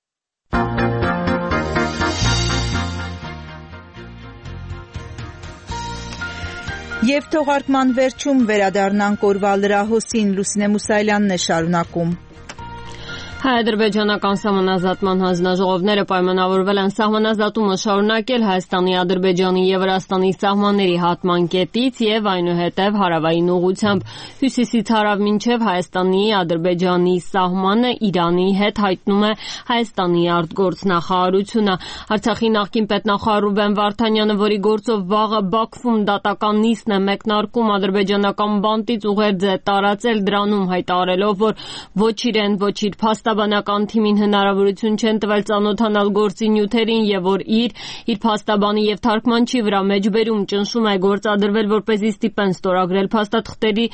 A: Եվ թողարկման վերջում վերադառնանք օրվա լրահոսին, Լուսինե Մուսայելյանն է շարունակում։
W: Հայ-ադրբեջանական սահմանազատման հանձնաժողովները պայմանավորվել են սահմանազատումը շարունակել Հայաստանի, Ադրբեջանի եւ Վրաստանի սահմանների հատման կետից եւ այնուհետեւ հարավային ուղղությամբ հյուսիսից հարավ մինչեւ Հայաստանի, Ադրբեջանի սահմանը Իրանի հետ, հայտնում է Հայաստանի արտգործնախարարությունը։ Արցախի նախկին պետնախարար Ռուբեն Վարդանյանը, որի գործով վաղը Բաքվում դատական նիստն է մեկնարկում, ադրբեջանական բանտից ուղերձ է տարածել, դրանում հայտարարելով, որ ոչ իրեն, ոչ իր փաստաբանական թիմին հնարավորություն չեն տվել ծանոթանալ գործի նյութերին եւ որ իր իր փաստաբանի եւ թարգմանչի վրա մեջբերում ճնշում է գործադրվել, որպեսզի ստիպեն ստորագրել փաստաթղթերի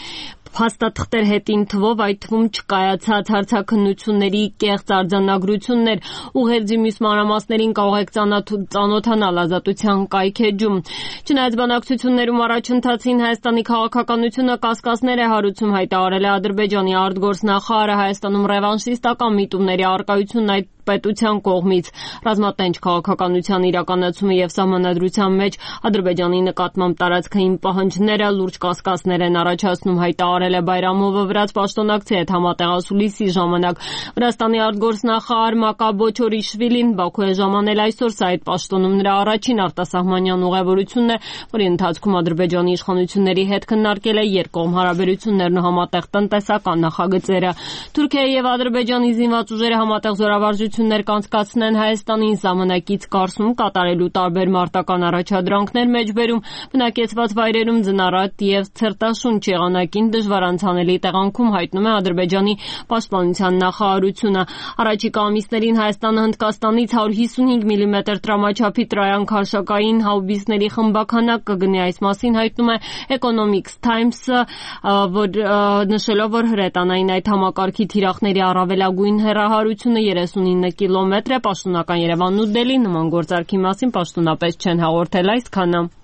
W: Փաստաթղթեր հետին թվով, այդ թվում չկայացած հարցաքննությունների կեղծ արձանագրություններ, ուղերձի մյուս մանրամասներին կարող եք ծանոթանալ Ազատության կայքէջում։ Չնայած բանակցություններում առաջընթացին Հայաստանի քաղաքականությունը կասկածներ է հարուցում, հայտարարել է Ադրբեջանի արտգործնախարարը, Հայաստանում ռևանշիստական միտումների առկայությունն այդ պետության կողմից ռազմատենչ քաղաքականության իրականացումը եւ սահմանադրության մեջ Ադրբեջանի նկատմամբ տարածքային պահանջները լուրջ կասկածներ են առաջացնում, հայտարարել է Բայրամովը վրաց պաշտոնակցի հետ համատեղ ասուլիսի ժամանակ։ Վրաստանի արտգործնախարար Մակաբո Չորիշվիլին Բաքու է ժամանել այսօր, սա այդ պաշտոնում նրա առաջին արտասահմանյան ուղևորությունն է, որի ընթացքում Ադրբեջանի իշխանությունների հետ քննարկել է երկկողմ հարաբերություններն ու համատեղ տնտեսական նախագծերը։ Թուրքիայի եւ Ադրբեջանի զինված ուժերը համատեղ զորավարժություններ կանցկացնեն Հայաստանին ժամանակից Կարսում կատարելու տարբեր մարտական առաջադրանքներ մեջբերում, բնակեցված վայրերում ձնառատ եւ ցրտաշունչ եղանակին դժվար անցանելի տեղանքում հայտնում է Ադրբեջանի պաշտպանության նախարարությունը։ Առաջիկա ամիսներին Հայաստանը Հնդկաստանից հարյուր հիսունհինգ միլիմետր տրամաչափի տրայան քարշակային հաուբիցների խմբականակ կգնի, այս մասին հայտնում է Economics Times-ը, որ նշելով, որ հրետանային այդ համակարգի թիրախների առավելագույն հեռահարությունը երեսունինը կիլոմետր է, պաշտոնական Երևանն ու Դելին նման գործարքի մասին պաշտոնապես չեն հաղորդել այսքանը։